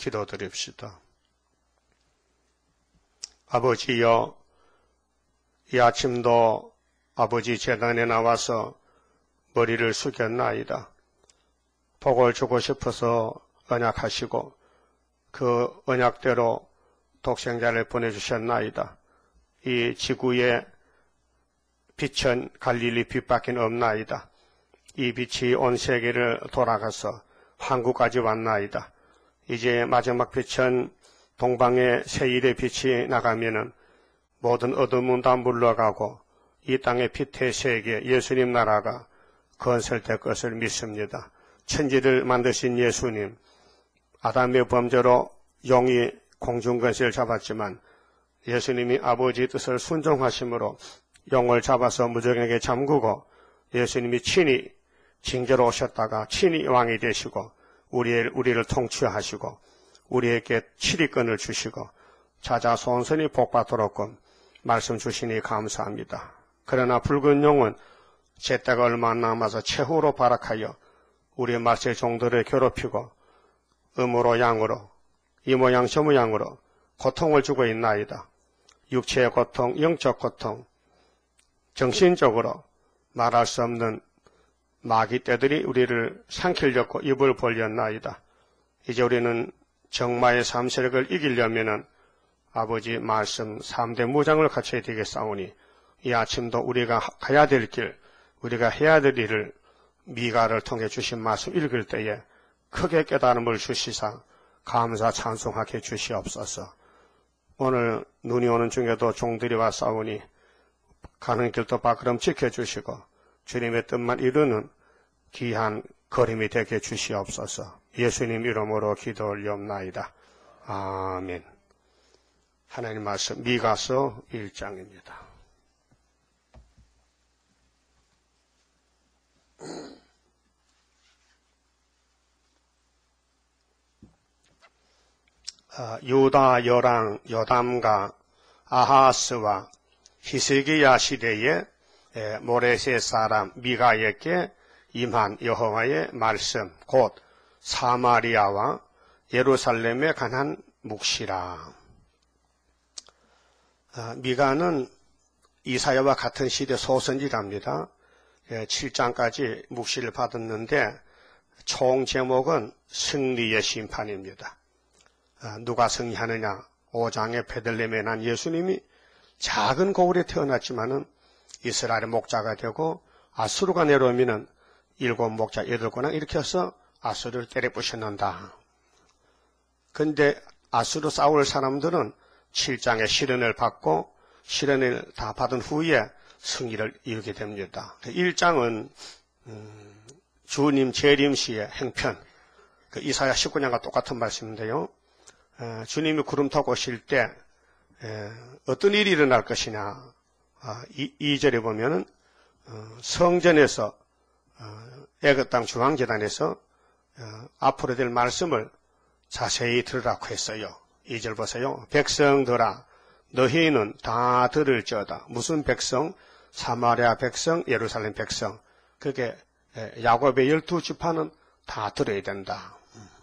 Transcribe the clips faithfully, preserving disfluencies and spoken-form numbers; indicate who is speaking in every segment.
Speaker 1: 기도드립시다. 아버지여, 이 아침도 아버지 제단에 나와서 머리를 숙였나이다. 복을 주고 싶어서 언약하시고 그 언약대로 독생자를 보내주셨나이다. 이 지구에 빛은 갈릴리 빛밖에 없나이다. 이 빛이 온 세계를 돌아가서 한국까지 왔나이다. 이제 마지막 빛은 동방의 세일의 빛이 나가면은 모든 어둠은 다 물러가고 이 땅의 빛의 세계 예수님 나라가 건설될 것을 믿습니다. 천지를 만드신 예수님, 아담의 범죄로 용이 공중권세를 잡았지만 예수님이 아버지의 뜻을 순종하심으로 용을 잡아서 무적에게 잠그고 예수님이 친히 징계로 오셨다가 친히 왕이 되시고 우리를, 우리를 통치하시고 우리에게 치리권을 주시고 자자손손이 복받도록끔 말씀 주시니 감사합니다. 그러나 붉은 용은 제때가 얼마 안 남아서 최후로 발악하여 우리의 말세 종들을 괴롭히고 음으로 양으로 이 모양 저 모양으로 고통을 주고 있나이다. 육체의 고통, 영적 고통, 정신적으로 말할 수 없는 마귀 떼들이 우리를 삼키려고 입을 벌렸나이다. 이제 우리는 정마의 삼세력을 이기려면은 아버지 말씀 삼 대 무장을 갖춰야 되겠사오니 이 아침도 우리가 가야 될 길, 우리가 해야 될 일을 미가를 통해 주신 말씀 읽을 때에 크게 깨달음을 주시사 감사 찬송하게 주시옵소서. 오늘 눈이 오는 중에도 종들이 왔사오니 가는 길도 발걸음 지켜주시고 주님의 뜻만 이루는 귀한 걸음이 되게 주시옵소서. 예수님 이름으로 기도 올리옵나이다. 아멘. 하나님 말씀 미가서 일 장입니다. 아, 유다 여랑 요담과 아하스와 히스기야 시대에 모레셋 사람 미가에게 임한 여호와의 말씀 곧 사마리아와 예루살렘에 관한 묵시라. 아, 미가는 이사야와 같은 시대 소선지랍니다. 칠 장까지 묵시를 받았는데 총 제목은 승리의 심판입니다. 아, 누가 승리하느냐? 오 장의 베들레헴에 난 예수님이 작은 고을에 태어났지만은 이스라엘의 목자가 되고 아수르가 내려오면은 일곱 목자 여덟 권왕 이렇게 해서 아수르를 때려 부셨는다. 근데 아수르 싸울 사람들은 칠 장의 시련을 받고 시련을 다 받은 후에 승리를 이루게 됩니다. 일 장은 음, 주님 재림시의 행편, 그 이사야 십구 장과 똑같은 말씀인데요. 에, 주님이 구름 타고 오실 때 에, 어떤 일이 일어날 것이냐. 아, 이, 이 절에 보면은 어, 성전에서 어, 애굽 땅 중앙재단에서 어, 앞으로 될 말씀을 자세히 들으라고 했어요. 이 절 보세요. 백성들아 너희는 다 들을지어다. 무슨 백성? 사마리아 백성, 예루살렘 백성. 그게 야곱의 열두 지파는 다 들어야 된다.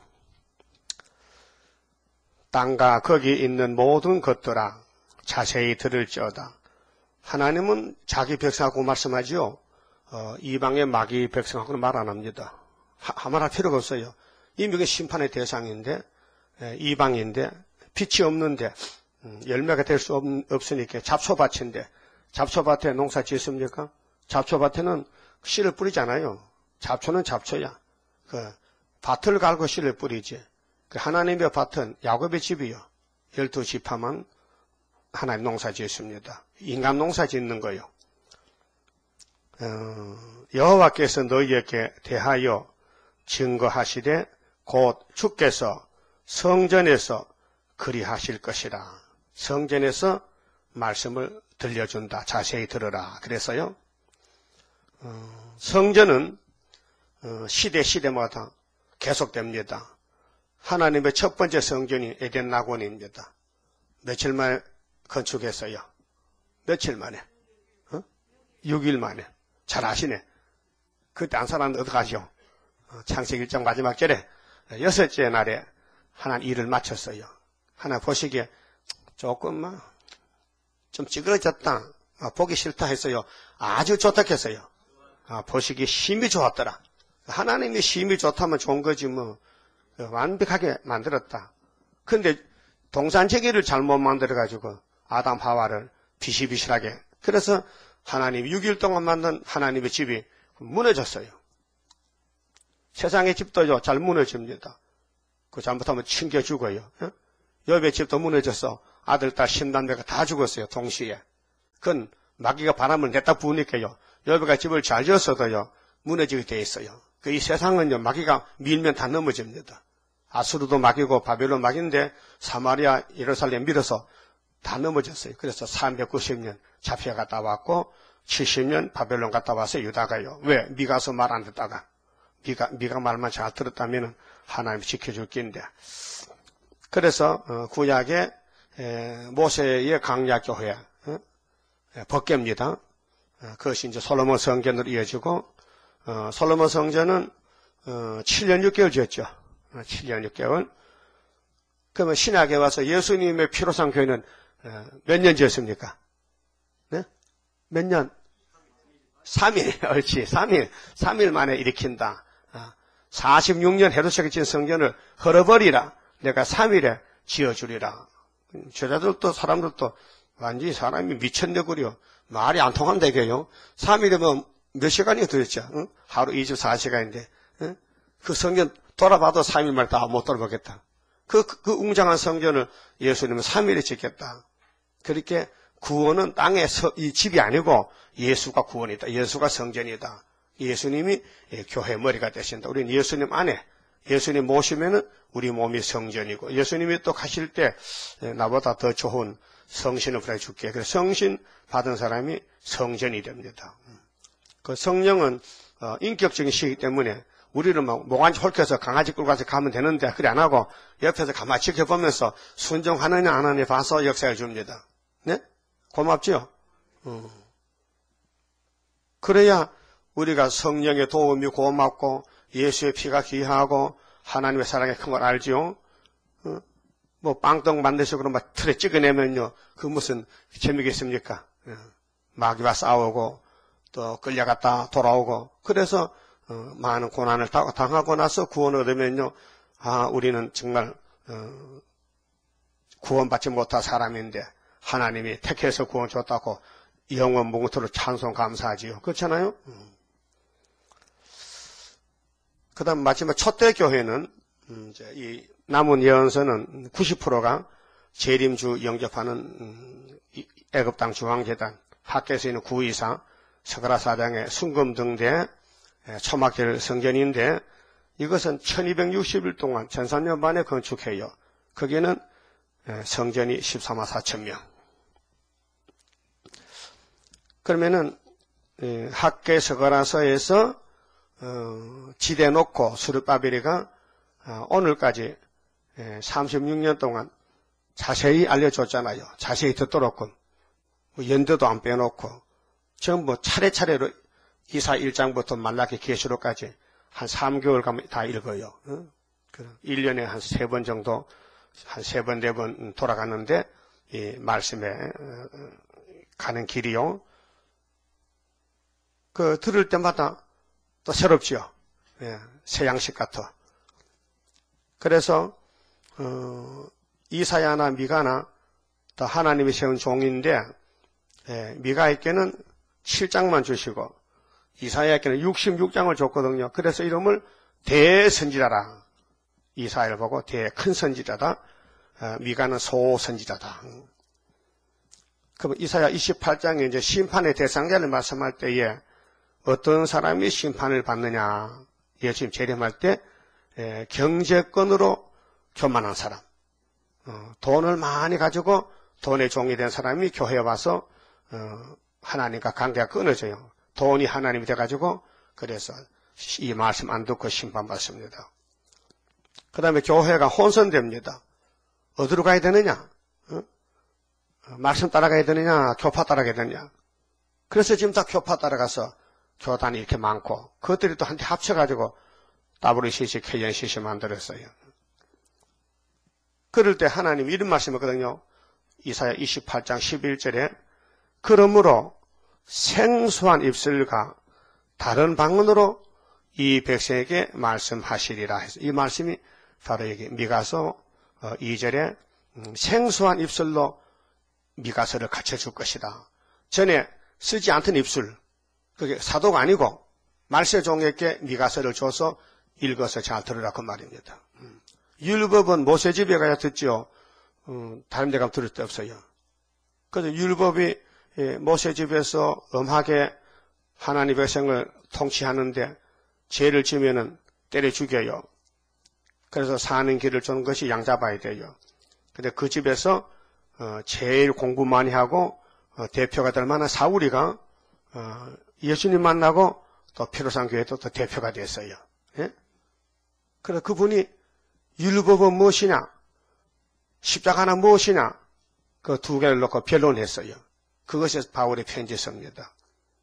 Speaker 1: 땅과 거기 있는 모든 것들아 자세히 들을지어다. 하나님은 자기 백성하고 말씀하지요. 어, 이방의 마귀 백성하고는 말 안 합니다. 하, 말할 필요가 없어요. 이미 심판의 대상인데 에, 이방인데 빛이 없는데 음, 열매가 될 수 없으니까 잡초밭인데 잡초밭에 농사 짓습니까? 잡초밭에는 씨를 뿌리잖아요. 잡초는 잡초야. 그 밭을 갈고 씨를 뿌리지. 그 하나님의 밭은 야곱의 집이요. 열두 지파만 하나님 농사 짓습니다. 인간 농사 짓는 거요. 어, 여호와께서 너희에게 대하여 증거하시되 곧 주께서 성전에서 그리하실 것이라. 성전에서 말씀을 들려준다. 자세히 들어라. 그래서요. 어, 성전은 어, 시대 시대마다 계속됩니다. 하나님의 첫 번째 성전이 에덴 낙원입니다. 며칠 만에 건축했어요? 며칠 만에? 어? 육 일 만에. 잘 아시네. 그때 안 살았는데 어떡하시오? 어, 창세기 일 장 마지막 절에 여섯째 날에 하나님 일을 마쳤어요. 하나 보시기에 조금만 좀 찌그러졌다. 아, 보기 싫다 했어요. 아주 좋다 했어요. 아, 보시기에 힘이 좋았더라. 하나님이 힘이 좋다면 좋은 거지 뭐 완벽하게 만들었다. 근데 동산제기를 잘못 만들어가지고 아담 하와를 비실비실하게. 그래서 하나님 육 일 동안 만든 하나님의 집이 무너졌어요. 세상의 집도요 잘 무너집니다. 그 잘못하면 튕겨 죽어요. 여배 집도 무너져서 아들, 딸, 신남매가 다 죽었어요. 동시에. 그건 마귀가 바람을 냈다 부으니까요. 여배가 집을 잘 지었어도요 무너지게 돼 있어요. 그 이 세상은요 마귀가 밀면 다 넘어집니다. 아수르도 마귀고 바벨론 마귀인데 사마리아, 예루살렘 밀어서 다 넘어졌어요. 그래서 삼백구십 년 잡혀갔다 왔고 칠십 년 바벨론 갔다 와서 유다가요. 왜? 미가서 말 안 듣다가 미가, 미가 말만 잘 들었다면 하나님이 지켜줄 낀데. 그래서 어, 구약의 에, 모세의 강약교회 어? 법궤입니다. 어, 그것이 이제 솔로몬 성전으로 이어지고 어, 솔로몬 성전은 어, 칠 년 육 개월 지었죠. 어, 칠 년 육 개월. 그러면 신약에 와서 예수님의 피로상 교회는 어, 몇 년 지었습니까? 네? 몇 년? 삼 일. 옳지. 삼 일. 삼 일 만에 일으킨다. 어, 사십육 년 헤롯에게 지은 성전을 헐어버리라. 내가 삼 일에 지어주리라. 제자들도 사람들도 완전히 사람이 미쳤네구려. 말이 안 통한다 이게요. 삼 일이면 몇 시간이 도대체? 응? 하루 이십사 시간인데 응? 그 성전 돌아봐도 삼 일 만에 다 못 돌아보겠다. 그, 그, 그 웅장한 성전을 예수님은 삼 일에 짓겠다. 그렇게 구원은 땅의 서, 이 집이 아니고 예수가 구원이다. 예수가 성전이다. 예수님이 교회 머리가 되신다. 우리는 예수님 안에 예수님 모시면은 우리 몸이 성전이고 예수님이 또 가실 때 나보다 더 좋은 성신을 보내줄게. 그래서 성신 받은 사람이 성전이 됩니다. 그 성령은 인격적인 시이기 때문에 우리는 막 몽환지 홀켜서 강아지 끌고 가서 가면 되는데 그래 안 하고 옆에서 가만히 지켜보면서 순종하느냐 안 하느냐 봐서 역사해 줍니다. 네? 고맙죠? 어. 그래야 우리가 성령의 도움이 고맙고 예수의 피가 귀하고 하나님의 사랑이 큰 걸 알지요. 어? 뭐 빵떡 만드시고 막 틀에 찍어내면요 그 무슨 재미겠습니까? 어. 마귀와 싸우고 또 끌려갔다 돌아오고 그래서 어, 많은 고난을 당하고 나서 구원을 얻으면요 아 우리는 정말 어, 구원받지 못한 사람인데 하나님이 택해서 구원 줬다고 영원 무궁토록 찬송 감사하지요. 그렇잖아요. 음. 그 다음 마지막 첫대 교회는 음, 이제 이 남은 예언서는 구십 퍼센트가 재림주 영접하는 음, 애굽 땅 중앙재단 학교에서 있는 구이사 서가라 사장의 순금등대 초막절 성전인데 이것은 천이백육십 일 동안 천삼 년 만에 건축해요. 거기에는 성전이 십사만 사천 명. 그러면은 학계 서가라서에서 어, 지대 놓고 수르바벨이가 어, 오늘까지 삼십육 년 동안 자세히 알려줬잖아요. 자세히 듣도록 뭐 연도도 안 빼놓고 전부 차례차례로 이사 일 장부터 말라기 계시록까지 한 삼 개월 가면 다 읽어요. 어? 일 년에 한 세 번 정도 한 세 번, 네 번 돌아가는데 이 말씀에 가는 길이요. 그 들을 때마다 또 새롭지요. 예, 새 양식 같아. 그래서 어, 이사야나 미가나 또 하나님이 세운 종인데 예, 미가에게는 칠 장만 주시고 이사야에게는 육십육 장을 줬거든요. 그래서 이름을 대선지자라. 이사야를 보고 대 큰 선지자다. 어, 미가는 소선지자다. 그럼 이사야 이십팔 장에 이제 심판의 대상자를 말씀할 때에 어떤 사람이 심판을 받느냐. 예수님 재림할 때 에, 경제권으로 교만한 사람, 어, 돈을 많이 가지고 돈의 종이 된 사람이 교회에 와서 어, 하나님과 관계가 끊어져요. 돈이 하나님이 돼가지고 그래서 이 말씀 안 듣고 심판받습니다. 그 다음에 교회가 혼선됩니다. 어디로 가야 되느냐? 어? 말씀 따라가야 되느냐? 교파 따라가야 되느냐? 그래서 지금 다 교파 따라가서 교단이 이렇게 많고 그것들이 또 한테 합쳐가지고 더블유씨씨, 케이엔씨씨 만들었어요. 그럴 때 하나님 이런 말씀이거든요. 이사야 이십팔 장 십일 절에 그러므로 생소한 입술과 다른 방언으로 이 백성에게 말씀하시리라 해서 이 말씀이 바로 여기 미가서 이 절에 생소한 입술로 미가서를 갖춰줄 것이다. 전에 쓰지 않던 입술, 그게 사도가 아니고 말세종에게 미가서를 줘서 읽어서 잘 들으라 그 말입니다. 율법은 모세 집에 가야 듣지요. 음, 다른 데 가면 들을 데 없어요. 그래서 율법이 모세 집에서 엄하게 하나님 백성을 통치하는데 죄를 지면은 때려 죽여요. 그래서 사는 길을 주는 것이 양잡아야 돼요. 근데 그 집에서 어, 제일 공부 많이 하고 어, 대표가 될 만한 사울이가 어, 예수님 만나고 또 피로산 교회도 또 대표가 됐어요. 예? 그래서 그분이 율법은 무엇이냐, 십자가는 무엇이냐, 그 두 개를 놓고 변론했어요. 그것이 바울의 편지서입니다.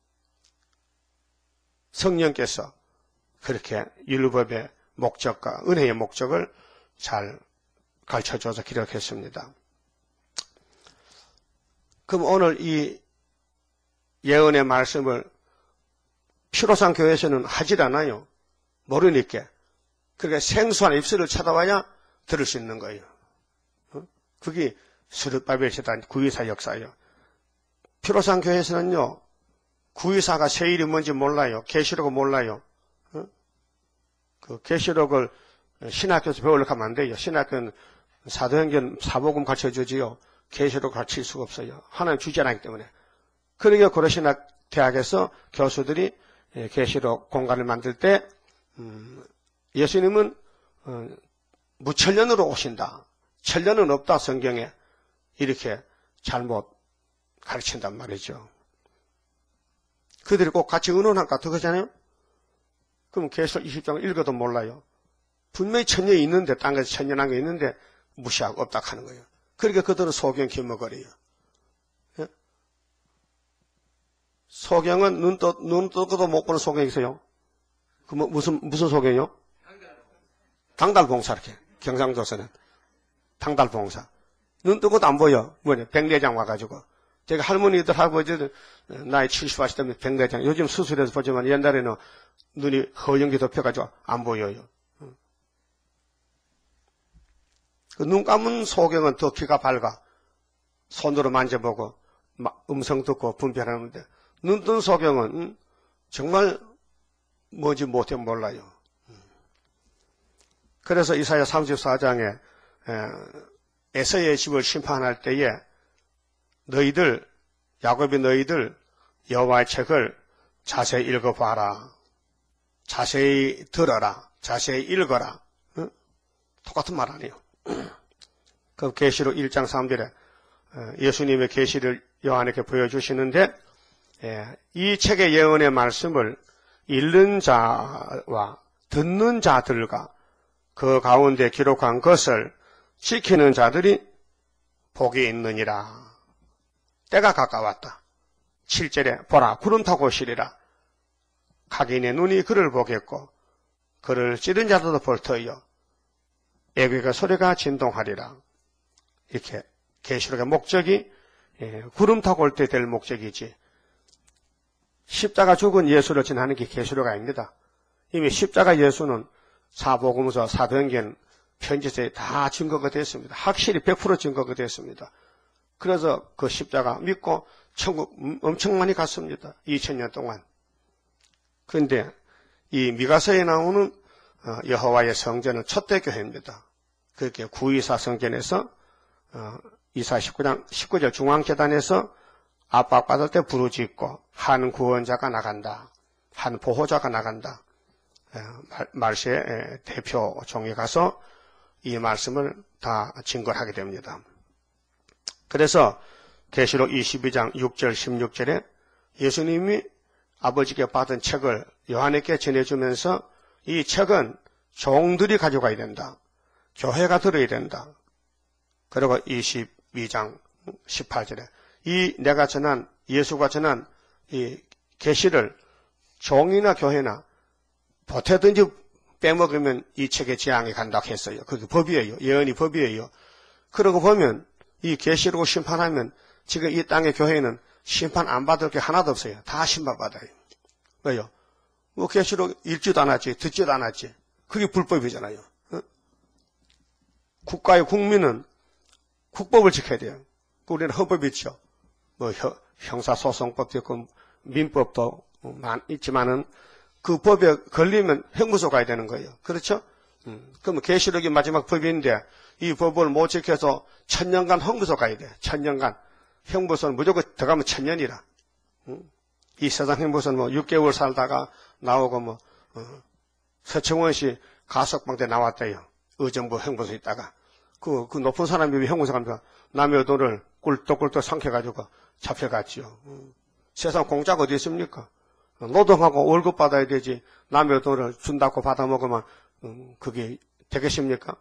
Speaker 1: 성령께서 그렇게 율법의 목적과 은혜의 목적을 잘 가르쳐줘서 기록했습니다. 그럼 오늘 이 예언의 말씀을 피로산 교회에서는 하질 않아요. 모르니까. 그러니까 생소한 입술을 찾아와야 들을 수 있는 거예요. 그게 스룹바벨 시단 구이사 역사예요. 피로산 교회에서는요, 구이사가 새 일이 뭔지 몰라요. 계시록을 몰라요. 그 계시록을 신학교에서 배우려고 하면 안 돼요. 신학교는 사도행전 사복음 가르쳐주지요. 계시록 가르칠 수가 없어요. 하나님 주지 않기 때문에. 그러니까 고려신학 대학에서 교수들이 계시록 공간을 만들 때 음, 예수님은 어, 무천년으로 오신다. 천년은 없다 성경에. 이렇게 잘못 가르친단 말이죠. 그들이 꼭 같이 의논할까 그거잖아요. 그럼 계시록 이십 장을 읽어도 몰라요. 분명히 천년이 있는데 땅에서 천년한 게 있는데 무시하고 없다 하는 거예요. 그러니까 그들은 소경 기머거려요. 예? 소경은 눈, 떠, 눈 뜨고도 못 보는 소경이 있어요. 그 뭐, 무슨 무슨 소경이요? 당달봉사 이렇게 경상도서는 당달봉사. 눈 뜨고도 안 보여. 뭐냐 백내장 와가지고. 제가 할머니들 할아버지들 나이 칠십 하시다면 백내장. 요즘 수술해서 보지만 옛날에는 눈이 허연기 덮여가지고 안 보여요. 그 눈 감은 소경은 더 귀가 밝아. 손으로 만져보고 음성 듣고 분별하는데 눈 뜬 소경은 정말 뭔지 못해 몰라요. 그래서 이사야 삼십사 장에 에서의 집을 심판할 때에 너희들 야곱이 너희들 여호와의 책을 자세히 읽어봐라. 자세히 들어라. 자세히 읽어라. 응? 똑같은 말 아니에요. 그 계시록 일 장 삼 절에 예수님의 계시를 요한에게 보여주시는데 이 책의 예언의 말씀을 읽는 자와 듣는 자들과 그 가운데 기록한 것을 지키는 자들이 복이 있느니라. 때가 가까웠다. 칠 절에 보라 구름 타고 오시리라. 각인의 눈이 그를 보겠고 그를 찌른 자들도 볼 터이요 애국의 소리가 진동하리라. 이렇게 계시록의 목적이 구름 타고 올 때 될 목적이지 십자가 죽은 예수를 지나는 게 계시록 아닙니다. 이미 십자가 예수는 사복음서 사도행전 편지서에 다 증거가 됐습니다. 확실히 백 퍼센트 증거가 됐습니다. 그래서 그 십자가 믿고 천국 엄청 많이 갔습니다. 이천 년 동안. 그런데 이 미가서에 나오는 여호와의 성전은 첫대 교회입니다. 그렇게 구이사 성전에서 이사야 십구 장 십구 절 중앙재단에서 압박받을 때 부르짖고 한 구원자가 나간다. 한 보호자가 나간다. 말세의 대표 종에 가서 이 말씀을 다 증거를 하게 됩니다. 그래서 계시록 이십이 장 육 절 십육 절에 예수님이 아버지께 받은 책을 요한에게 전해주면서 이 책은 종들이 가져가야 된다. 교회가 들어야 된다. 그리고 이십이 장 십팔 절에 이 내가 전한 예수가 전한 이 계시를 종이나 교회나 보태든지 빼먹으면 이 책에 재앙이 간다고 했어요. 그게 법이에요. 예언이 법이에요. 그러고 보면 이 계시록 심판하면 지금 이 땅의 교회는 심판 안 받을 게 하나도 없어요. 다 심판받아요. 왜요? 뭐 계시록 읽지도 않았지, 듣지도 않았지. 그게 불법이잖아요. 어? 국가의 국민은 국법을 지켜야 돼요. 우리는 헌법이 있죠. 뭐 형사소송법도 있고 민법도 있지만은 그 법에 걸리면 형무소 가야 되는 거예요. 그렇죠? 음, 그러면 계시록이 마지막 법인데 이 법을 못 지켜서 천년간 형무소 가야 돼. 천년간. 형무소는 무조건 들어가면 천년이라. 음? 이 세상 형무소는 뭐 육 개월 살다가 나오고 뭐 어, 서청원 씨 가석방대 나왔대요. 의정부 형무소에 있다가. 그, 그 높은 사람이 왜 형무소 갑니까? 남의 돈을 꿀떡꿀떡 삼켜가지고 잡혀갔지요. 음. 세상 공짜가 어디 있습니까? 노동하고 월급 받아야 되지. 남의 돈을 준다고 받아먹으면 음, 그게 되겠습니까?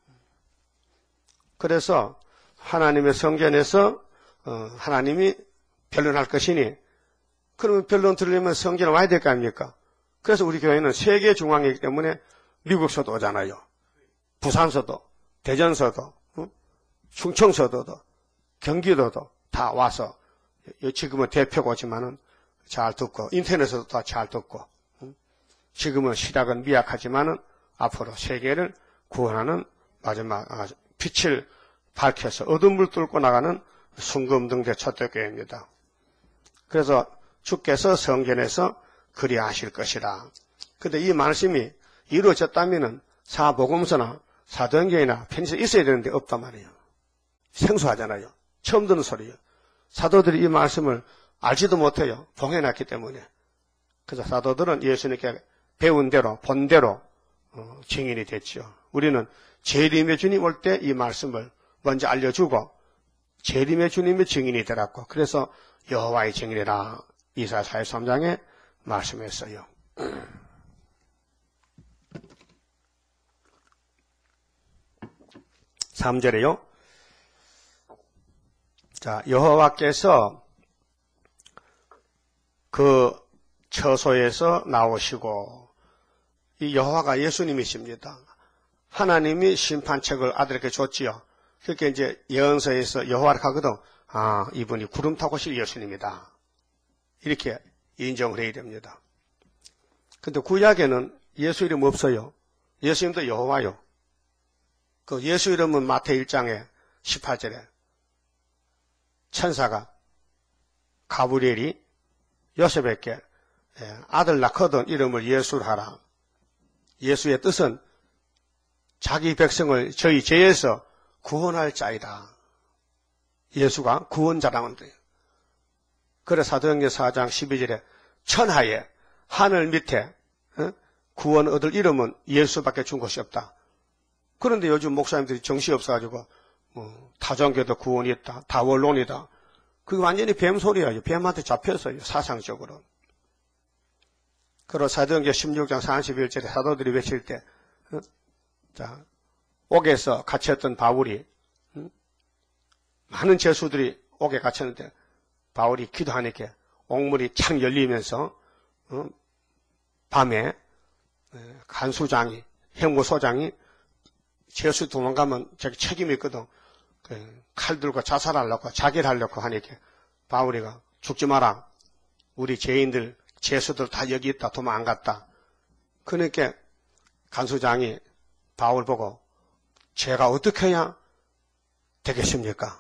Speaker 1: 그래서 하나님의 성전에서 어, 하나님이 변론할 것이니 그러면 변론 들으려면 성전에 와야 될 거 아닙니까? 그래서 우리 교회는 세계 중앙이기 때문에 미국서도 오잖아요. 부산서도, 대전서도, 어? 충청서도도, 경기도도 다 와서 지금은 대표가 오지만은 잘 듣고 인터넷에서도 다 잘 듣고 어? 지금은 시작은 미약하지만은 앞으로 세계를 구원하는 마지막 빛을 밝혀서 어둠을 뚫고 나가는 순금등대 첫대교회입니다. 그래서 주께서 성전에서 그리하실 것이라. 근데 이 말씀이 이루어졌다면은 사복음서나 사도행전이나 편지서 있어야 되는데 없단 말이에요. 생소하잖아요. 처음 듣는 소리예요. 사도들이 이 말씀을 알지도 못해요. 봉해놨기 때문에. 그래서 사도들은 예수님께 배운 대로 본 대로 어, 증인이 됐죠. 우리는 재림의 주님 올 때 이 말씀을 먼저 알려주고 재림의 주님의 증인이 되라고. 그래서 여호와의 증인이라 이사야 사십삼 장에 말씀했어요. 삼 절에요. 자, 여호와께서 그 처소에서 나오시고 이 여호와가 예수님이십니다. 하나님이 심판책을 아들에게 줬지요. 그렇게 이제 예언서에서 여호와를 하거든. 아, 이분이 구름 타고 오실 예수님이다. 이렇게 인정을 해야 됩니다. 근데 구약에는 예수 이름 없어요. 예수 이름도 여호와요. 그 예수 이름은 마태 일 장에 십팔 절에 천사가 가브리엘이 요셉에게 아들 낳거든 이름을 예수로 하라. 예수의 뜻은 자기 백성을 저희 죄에서 구원할 자이다. 예수가 구원자라는 거예요. 그래 사도행전 사 장 십이 절에 천하에 하늘 밑에 구원 얻을 이름은 예수밖에 준 것이 없다. 그런데 요즘 목사님들이 정신이 없어가지고 뭐, 타종교도 구원이 있다. 다원론이다. 그게 완전히 뱀소리예요. 뱀한테 잡혔어요. 사상적으로. 그리고 사도행전 십육 장 삼십일 절에 사도들이 외칠 때 어? 자, 옥에서 갇혔던 바울이 음? 많은 죄수들이 옥에 갇혔는데 바울이 기도하니까 옥문이 착 열리면서 어? 밤에 간수장이 형무소장이 죄수 도망가면 자기 책임이 있거든. 그 칼 들고 자살하려고 자기를 하려고 하니까 바울이가 죽지 마라. 우리 죄인들 죄수들 다 여기 있다. 도망 안 갔다. 그러니까 간수장이 바울 보고 제가 어떻게 해야 되겠습니까?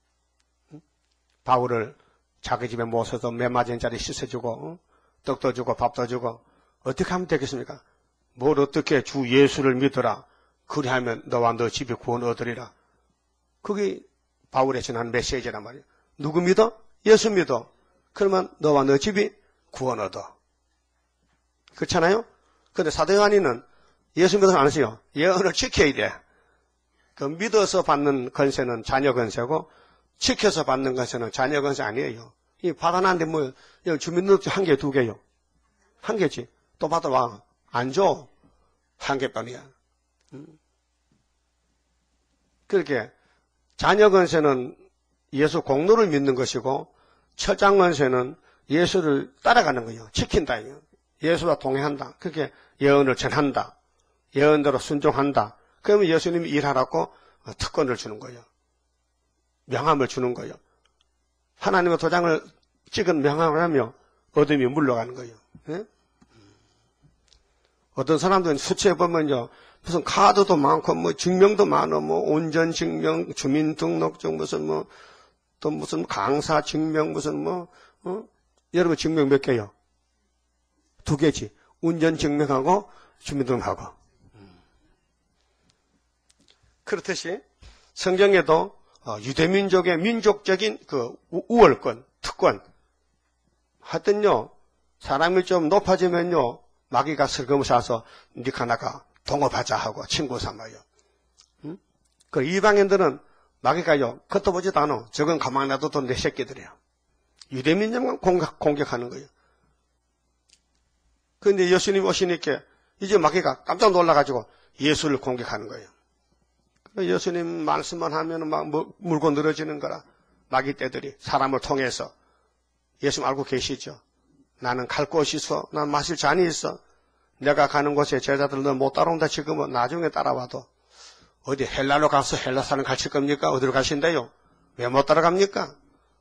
Speaker 1: 바울을 자기 집에 모셔서 매 맞은 자리 씻어주고 떡도 주고 밥도 주고 어떻게 하면 되겠습니까? 뭘 어떻게 주 예수를 믿어라. 그리하면 너와 너 집이 구원 얻으리라. 그게 바울의 전한 메시지란 말이에요. 누구 믿어? 예수 믿어. 그러면 너와 너 집이 구원 얻어. 그렇잖아요? 그런데 사도 요한이는 예수 믿어서 안 하세요. 예언을 지켜야 돼. 그 믿어서 받는 건세는 자녀 건세고 지켜서 받는 건세는 자녀 건세 아니에요. 이 받아놨는데 뭐 주민등록증 한 개, 두 개요. 한 개지. 또 받아와. 안 줘. 한 개뿐이야. 그렇게 자녀 건세는 예수 공로를 믿는 것이고 철장 건세는 예수를 따라가는 거예요. 지킨다. 예수와 동행한다. 그렇게 예언을 전한다. 예언대로 순종한다. 그러면 예수님이 일하라고 특권을 주는 거예요. 명함을 주는 거예요. 하나님의 도장을 찍은 명함을 하며 어둠이 물러가는 거예요. 예? 어떤 사람들은 수치해 보면요, 무슨 카드도 많고, 뭐, 증명도 많어, 뭐, 온전 증명, 주민등록증, 무슨 뭐, 또 무슨 강사 증명, 무슨 뭐, 어? 여러분 증명 몇 개요? 두 개지. 운전 증명하고, 주민등록하고. 그렇듯이, 성경에도, 어, 유대민족의 민족적인 그 우월권, 특권. 하여튼요, 사람이 좀 높아지면요, 마귀가 슬금을 사서 니가 나가 동업하자 하고 친구 삼아요. 응? 그 이방인들은 마귀가요, 겉도 보지도 않아. 저건 가만 놔둬도 내 새끼들이야. 유대민족만 공격, 공격하는 거예요. 그런데 예수님 오시니까 이제 마귀가 깜짝 놀라가지고 예수를 공격하는 거예요. 예수님 말씀만 하면 막 물고 늘어지는 거라. 마귀 떼들이 사람을 통해서. 예수님 알고 계시죠? 나는 갈 곳이 있어. 난 마실 잔이 있어. 내가 가는 곳에 제자들 너 못 따라온다 지금은 나중에 따라와도. 어디 헬라로 가서 헬라산을 가실 겁니까? 어디로 가신대요? 왜 못 따라갑니까?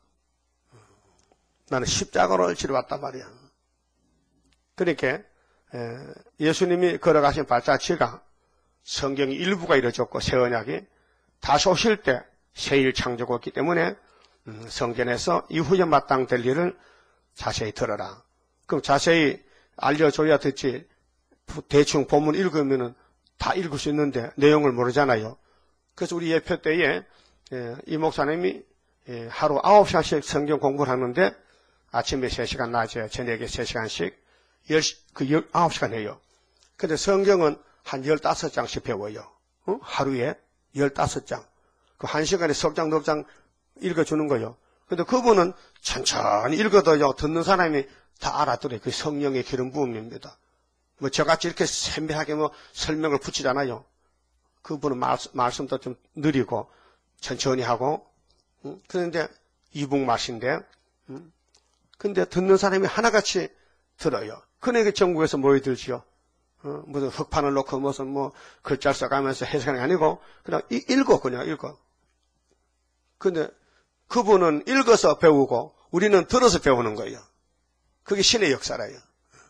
Speaker 1: 나는 십자가를 지러 왔단 말이야. 그러니까 예수님이 걸어가신 발자취가 성경이 일부가 이루어졌고 새 언약이 다시 오실 때 새일 창조였기 때문에 성전에서 이후에 마땅될 일을 자세히 들어라. 그럼 자세히 알려줘야 듣지. 대충 본문 읽으면은 다 읽을 수 있는데 내용을 모르잖아요. 그래서 우리 예표 때에 이 목사님이 하루 아홉 시간씩 성경 공부를 하는데 아침에 세 시간, 낮에 저녁에 세 시간씩 그 아홉 시간 해요. 근데 성경은 한 열다섯 장씩 배워요. 어? 하루에 열다섯 장. 그 한 시간에 석 장, 넉 장 읽어주는 거예요. 근데 그분은 천천히 읽어도요, 듣는 사람이 다 알아들어요. 그 성령의 기름 부음입니다. 뭐 저같이 이렇게 세밀하게 뭐 설명을 붙이잖아요. 그분은 말씀, 말씀도 좀 느리고 천천히 하고, 음, 그런데 이북맛인데, 음, 근데 듣는 사람이 하나같이 들어요. 그러니까 전국에서 모여들지요. 어, 무슨 흑판을 놓고 무슨 뭐 글자를 써가면서 해석하는 게 아니고 그냥 읽어 그냥 읽어. 근데 그분은 읽어서 배우고 우리는 들어서 배우는 거예요. 그게 신의 역사라요.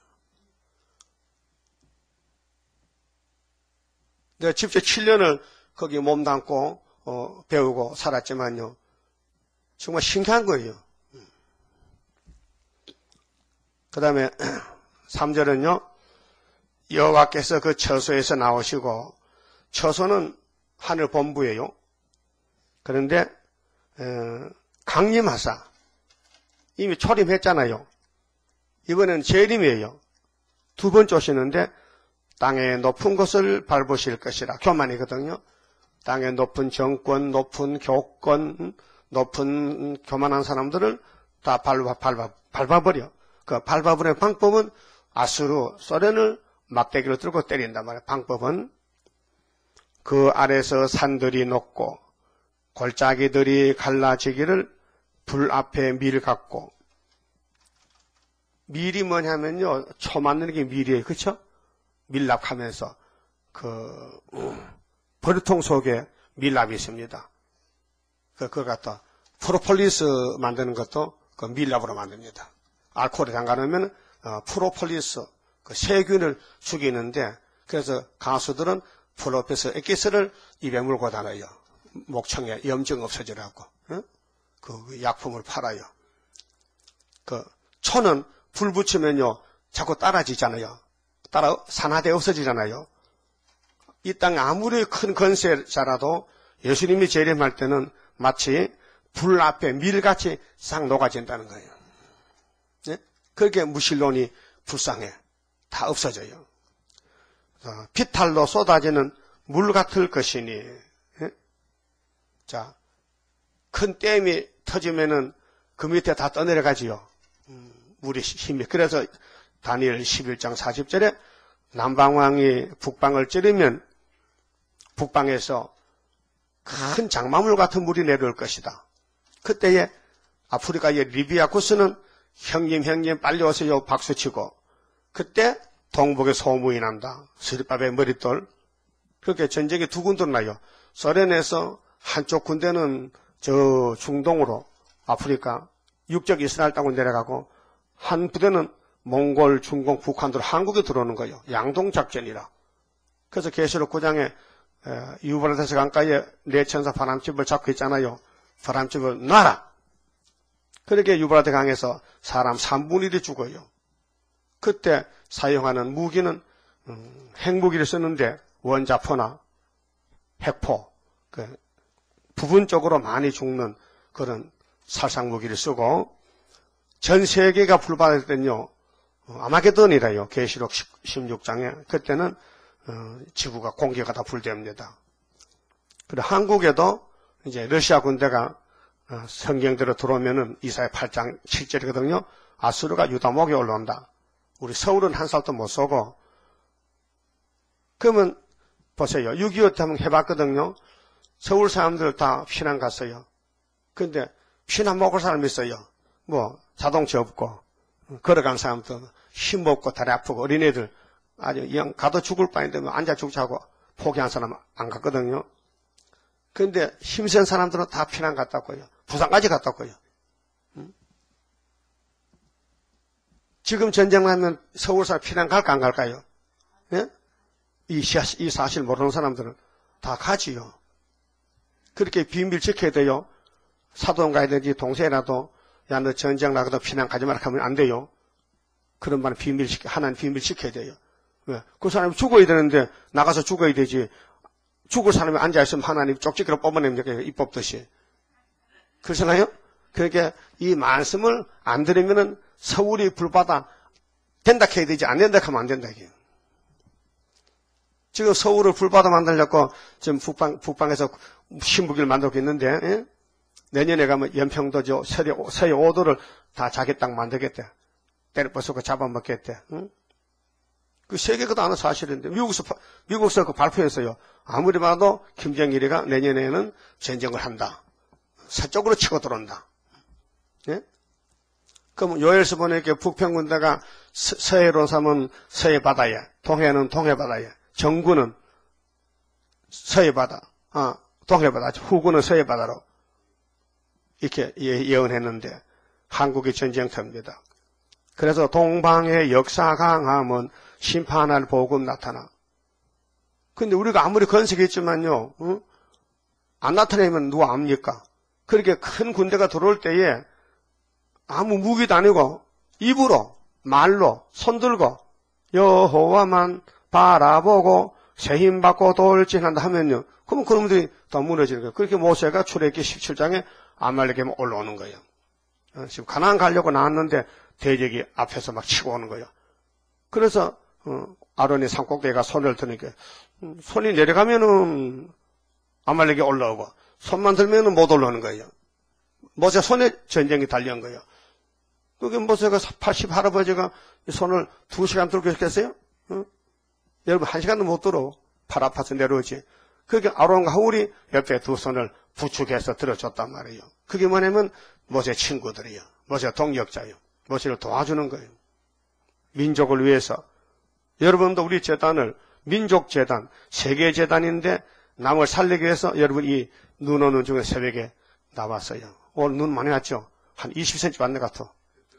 Speaker 1: 내가 직접 칠 년을 거기 몸담고 어, 배우고 살았지만요. 정말 신기한 거예요. 그 다음에 삼 절은요. 여호와께서 그 처소에서 나오시고 처소는 하늘 본부예요. 그런데 어, 강림하사 이미 초림했잖아요. 이번엔 재림이에요. 두 번째 오시는데 땅의 높은 곳을 밟으실 것이라. 교만이거든요. 땅의 높은 정권, 높은 교권, 높은 교만한 사람들을 다 밟아, 밟아, 밟아버려. 그 밟아버리는 방법은 아수르, 소련을 막대기로 들고 때린단 말이에요. 방법은 그 아래서 산들이 녹고 골짜기들이 갈라지기를 불 앞에 밀 갖고. 밀이 뭐냐면요, 초 만드는 게 밀이에요. 그렇죠? 밀랍하면서 그 버리통 속에 밀랍이 있습니다. 그 그걸 갖다 프로폴리스 만드는 것도 그 밀랍으로 만듭니다. 알코올에 담가놓으면 어, 프로폴리스 그 세균을 죽이는데, 그래서 가수들은 프로폴리스 액기스를 입에 물고 다녀요. 목청에 염증 없어지라고. 어? 그 약품을 팔아요. 그 초는 불 붙이면요 자꾸 따라지잖아요. 따라 산화돼 없어지잖아요. 이 땅에 아무리 큰 건세자라도 예수님이 재림할 때는 마치 불 앞에 밀같이 싹 녹아진다는 거예요. 네? 그렇게 무신론이 불쌍해. 다 없어져요. 어, 피탈로 쏟아지는 물 같을 것이니. 네? 자, 큰 댐이 터지면은 그 밑에 다 떠내려가지요. 음, 물이 힘이. 그래서 다니엘 십일 장 사십 절에 남방왕이 북방을 찌르면 북방에서 큰 장마물 같은 물이 내려올 것이다. 그때에 아프리카의 리비아 구스는 형님 형님 빨리 오세요 박수치고, 그때 동북에 소문이 난다. 스리밥의 머릿돌. 그렇게 전쟁이 두 군데로 나요. 소련에서 한쪽 군대는 저 중동으로 아프리카 육적 이스라엘 땅으로 내려가고 한 부대는 몽골, 중공, 북한으로 한국에 들어오는 거예요. 양동작전이라. 그래서 계시록 구 장에 유브라데스 강가에 내천사 바람집을 잡고 있잖아요. 바람집을 놔라. 그렇게 유브라데 강에서 사람 삼분의 일이 죽어요. 그때 사용하는 무기는 음, 핵무기를 쓰는데 원자포나 핵포, 그 부분적으로 많이 죽는 그런 살상무기를 쓰고 전 세계가 불바될 때는요. 아마게돈이래요. 계시록 십육 장에. 그때는 어, 지구가 공기가 다 불됩니다. 그리고 한국에도 이제 러시아 군대가 어, 성경대로 들어오면은 이사야 팔 장 칠 절이거든요. 아수르가 유다목에 올라온다. 우리 서울은 한 살도 못 쏘고. 그러면 보세요. 육이오 때 한번 해봤거든요. 서울 사람들 다 피난 갔어요. 근데 피난 먹을 사람이 있어요. 뭐 자동차 없고 걸어간 사람도 힘 없고 다리 아프고 어린애들 아주 영 가도 죽을 바인데 뭐 앉아 죽자고 포기한 사람 안 갔거든요. 그런데 힘센 사람들은 다 피난 갔다고요. 부산까지 갔다고요. 응? 지금 전쟁 나면 서울 사람 피난 갈까 안 갈까요? 예? 이, 이 사실 모르는 사람들은 다 가지요. 그렇게 비밀 지켜야 돼요. 사돈 가야 되지 동생이라도 야 너 전쟁 나가도 피난 가지 마라 하면 안 돼요. 그런 말은 비밀 지켜 하나는 비밀 지켜야 돼요. 왜? 그 사람이 죽어야 되는데 나가서 죽어야 되지. 죽을 사람이 앉아 있으면 하나님 쪽지기로 뽑아내면 돼요. 이 뽑듯이. 그렇잖아요? 그러니까 이 말씀을 안 들으면은 서울이 불바다 된다 해야 되지 안 된다 하면 안 된다 이게. 지금 서울을 불바다 만들려고 지금 북방 북방에서 신부기를 만들고 있는데 예? 내년에 가면 연평도죠 서해, 서해 오도를 다 자기 땅 만들겠대. 때려 벗고 잡아먹겠대. 응? 그 세계가도 아는 사실인데 미국에서 미국에서 그 발표했어요. 아무리 봐도 김정일이가 내년에는 전쟁을 한다. 서쪽으로 치고 들어온다. 예? 그럼 요엘서 보니까 북평군대가 서해로 삼은 서해 바다에, 동해는 동해 바다에, 정구는 서해 바다, 아 동해 바다, 후구는 서해 바다로 이렇게 예언했는데 한국이 전쟁터입니다. 그래서 동방의 역사 강함은 심판할 복음 나타나. 근데 우리가 아무리 건색이 있지만요, 응? 안 나타내면 누가 압니까? 그렇게 큰 군대가 들어올 때에 아무 무기도 아니고 입으로 말로 손들고 여호와만 바라보고 새힘 받고 돌진한다 하면요. 그러면 그놈들이 더 무너지는 거예요. 그렇게 모세가 출애굽기 십칠 장에 아말렉에 올라오는 거예요. 지금 가나안 가려고 나왔는데 대적이 앞에서 막 치고 오는 거예요. 그래서 어, 아론이 산꼭대기가 손을 드니까 음, 손이 내려가면은 아말렉이 올라오고 손만 들면은 못 올라오는 거예요. 모세 손에 전쟁이 달려온 거예요. 그게 모세가 팔십 할아버지가 손을 두 시간 들고 있겠어요? 어? 여러분 한 시간도 못 들어. 팔 아파서 내려오지. 그게 아론과 하울이 옆에 두 손을 부축해서 들어줬단 말이에요. 그게 뭐냐면 모세 친구들이에요. 모세 동역자예요. 모세를 도와주는 거예요. 민족을 위해서. 여러분도 우리 재단을 민족재단, 세계재단인데 남을 살리기 위해서 여러분 이 눈 오는 중에 새벽에 나왔어요. 오늘 눈 많이 왔죠? 한 이십 센티미터 왔네 같아.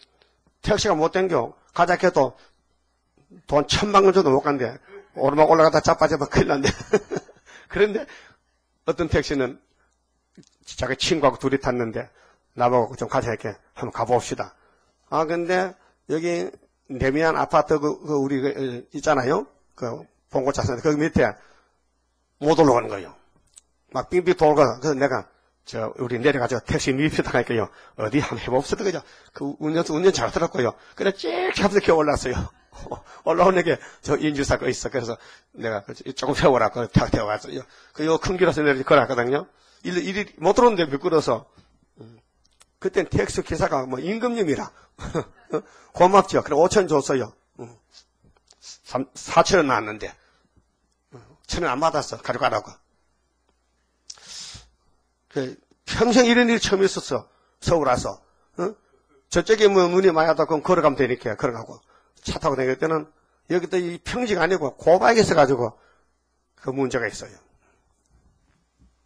Speaker 1: 택시가 못 댕겨. 가자 해도 돈 천만 원 정도 못 간대. 오르막 올라가다 자빠져봐 큰일 난대. 그런데 어떤 택시는 자기 친구하고 둘이 탔는데 나보고 좀 가자 이렇게 한번 가봅시다. 아 근데 여기 내미안 아파트 그, 그 우리 그 있잖아요. 그 봉고차선 거기 밑에 못 올라가는 거예요. 막 빙빙 돌고 그래서 내가 저 우리 내려가서 택시 미입시다니까요. 어디 한번 해봅시다 그죠. 그 운전 운전 잘하더라고요. 그래 쭉 하면서 이렇게 올랐어요. 올라오는 게 저 인주사가 있어. 그래서 내가 조금 세워라. 그 탁 태워왔어요. 그요 큰 길에서 내려 걸었거든요. 일 일이 못 들어오는데 미끄러서. 그땐 택시 기사가 뭐 임금님이라 고맙죠. 그래 오천 줬어요. 사천 원 나왔는데 천 원 안 받았어. 가져가라고. 그 평생 이런 일이 처음 있었어. 서울 와서. 어? 저쪽에 뭐 눈이 많이 왔다 그럼 걸어가면 되니까 걸어가고 차 타고 다닐 때는 여기도 이 평지가 아니고 고박이 있어가지고 그 문제가 있어요.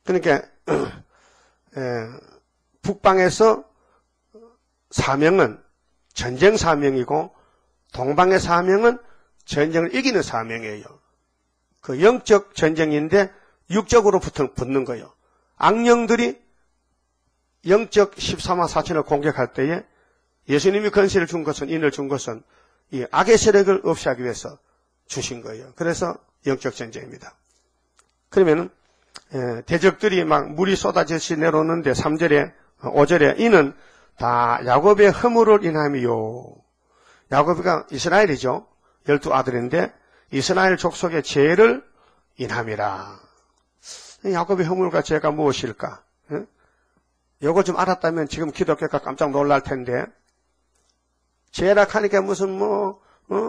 Speaker 1: 그러니까 에, 북방에서 사명은 전쟁 사명이고 동방의 사명은 전쟁을 이기는 사명이에요. 그 영적 전쟁인데 육적으로 붙은, 붙는 거예요. 악령들이 영적 십사만 사천을 공격할 때에 예수님이 권세를 준 것은, 인을 준 것은 이 악의 세력을 없애하기 위해서 주신 거예요. 그래서 영적 전쟁입니다. 그러면은 에, 대적들이 막 물이 쏟아져서 내려오는데 삼 절에 오 절에 이는 다 야곱의 허물을 인함이요. 야곱이가 이스라엘이죠. 열두 아들인데 이스라엘 족속의 죄를 인함이라. 야곱의 허물과 죄가 무엇일까? 에? 요거 좀 알았다면 지금 기독교가 깜짝 놀랄 텐데, 죄락하니까 무슨 뭐 어,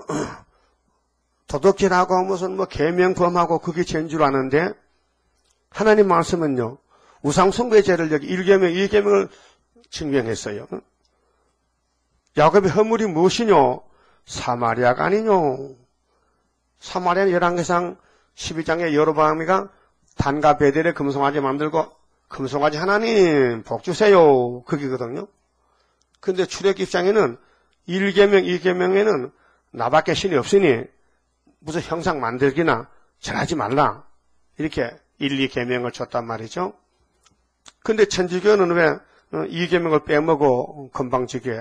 Speaker 1: 도덕질하고 무슨 뭐 계명범하고 그게 죄인 줄 아는데, 하나님 말씀은요 우상숭배의 죄를 여기 일 계명, 이 계명을 증명했어요. 야곱의 허물이 무엇이뇨? 사마리아가 아니뇨. 사마리아는 열왕기상 십이 장에 여로보암이가 단과 베델에 금송아지 만들고 금송아지 하나님 복 주세요 그기거든요. 근데 출애굽기장에는 일 계명, 이 계명에는 나밖에 신이 없으니 무슨 형상 만들기나 절하지 말라 이렇게 일, 이 계명을 줬단 말이죠. 근데 천주교는 왜 이 계명을 빼먹어 건방지게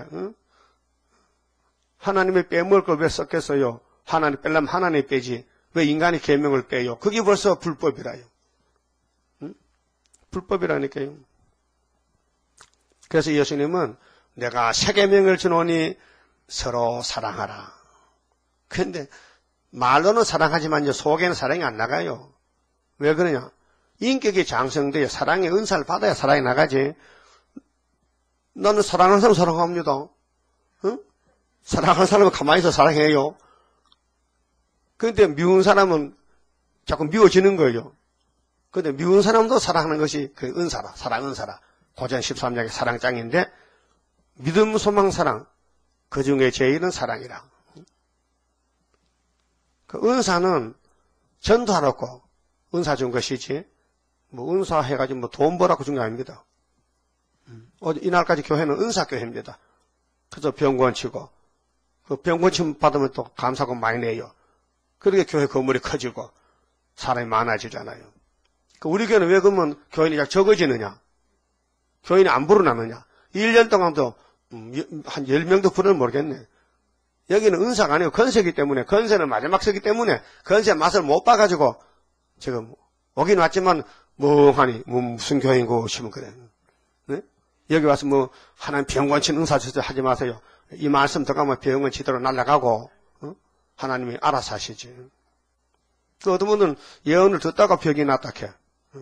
Speaker 1: 하나님이 빼먹을 걸 왜 썼겠어요? 하나님 빼려면 하나님이 빼지 왜 인간이 계명을 빼요? 그게 벌써 불법이라요. 응? 불법이라니까요. 그래서 예수님은 내가 새 계명을 주노니 서로 사랑하라. 그런데 말로는 사랑하지만 속에는 사랑이 안 나가요. 왜 그러냐? 인격이 장성돼야 사랑의 은사를 받아야 사랑이 나가지. 나는 사랑하는 사람 사랑합니다. 응? 사랑하는 사람은 가만히 있어 사랑해요. 그런데 미운 사람은 자꾸 미워지는 거예요. 그런데 미운 사람도 사랑하는 것이 그 은사라, 사랑 은사라. 고전 십삼 장의 사랑장인데 믿음, 소망, 사랑 그 중에 제일은 사랑이라. 그 은사는 전도하라고 은사 준 것이지 뭐 은사 해가지고 뭐 돈 벌라고 준 게 아닙니다. 어제 이날까지 교회는 은사교회입니다. 그래서 병권 치고 그 병권 침 받으면 또 감사금 많이 내요. 그렇게 교회 건물이 커지고 사람이 많아지잖아요. 그 우리 교회는 왜 그러면 교인이 적어지느냐? 교인이 안 불어나느냐? 일 년 동안도 한 열 명도 불어는 모르겠네. 여기는 은사가 아니고 건세기 때문에, 건세는 마지막 세기 때문에 건세 맛을 못 봐가지고 지금 오긴 왔지만 멍하니 뭐 무슨 교회인고 싶으면 그래. 네? 여기 와서 뭐 하나님 병권 친 은사 주세요 하지 마세요. 이 말씀 들어가면 병은 지대로 날아가고 어? 하나님이 알아서 하시지. 그 어떤 분은 예언을 듣다가 병이 났다 캐. 어?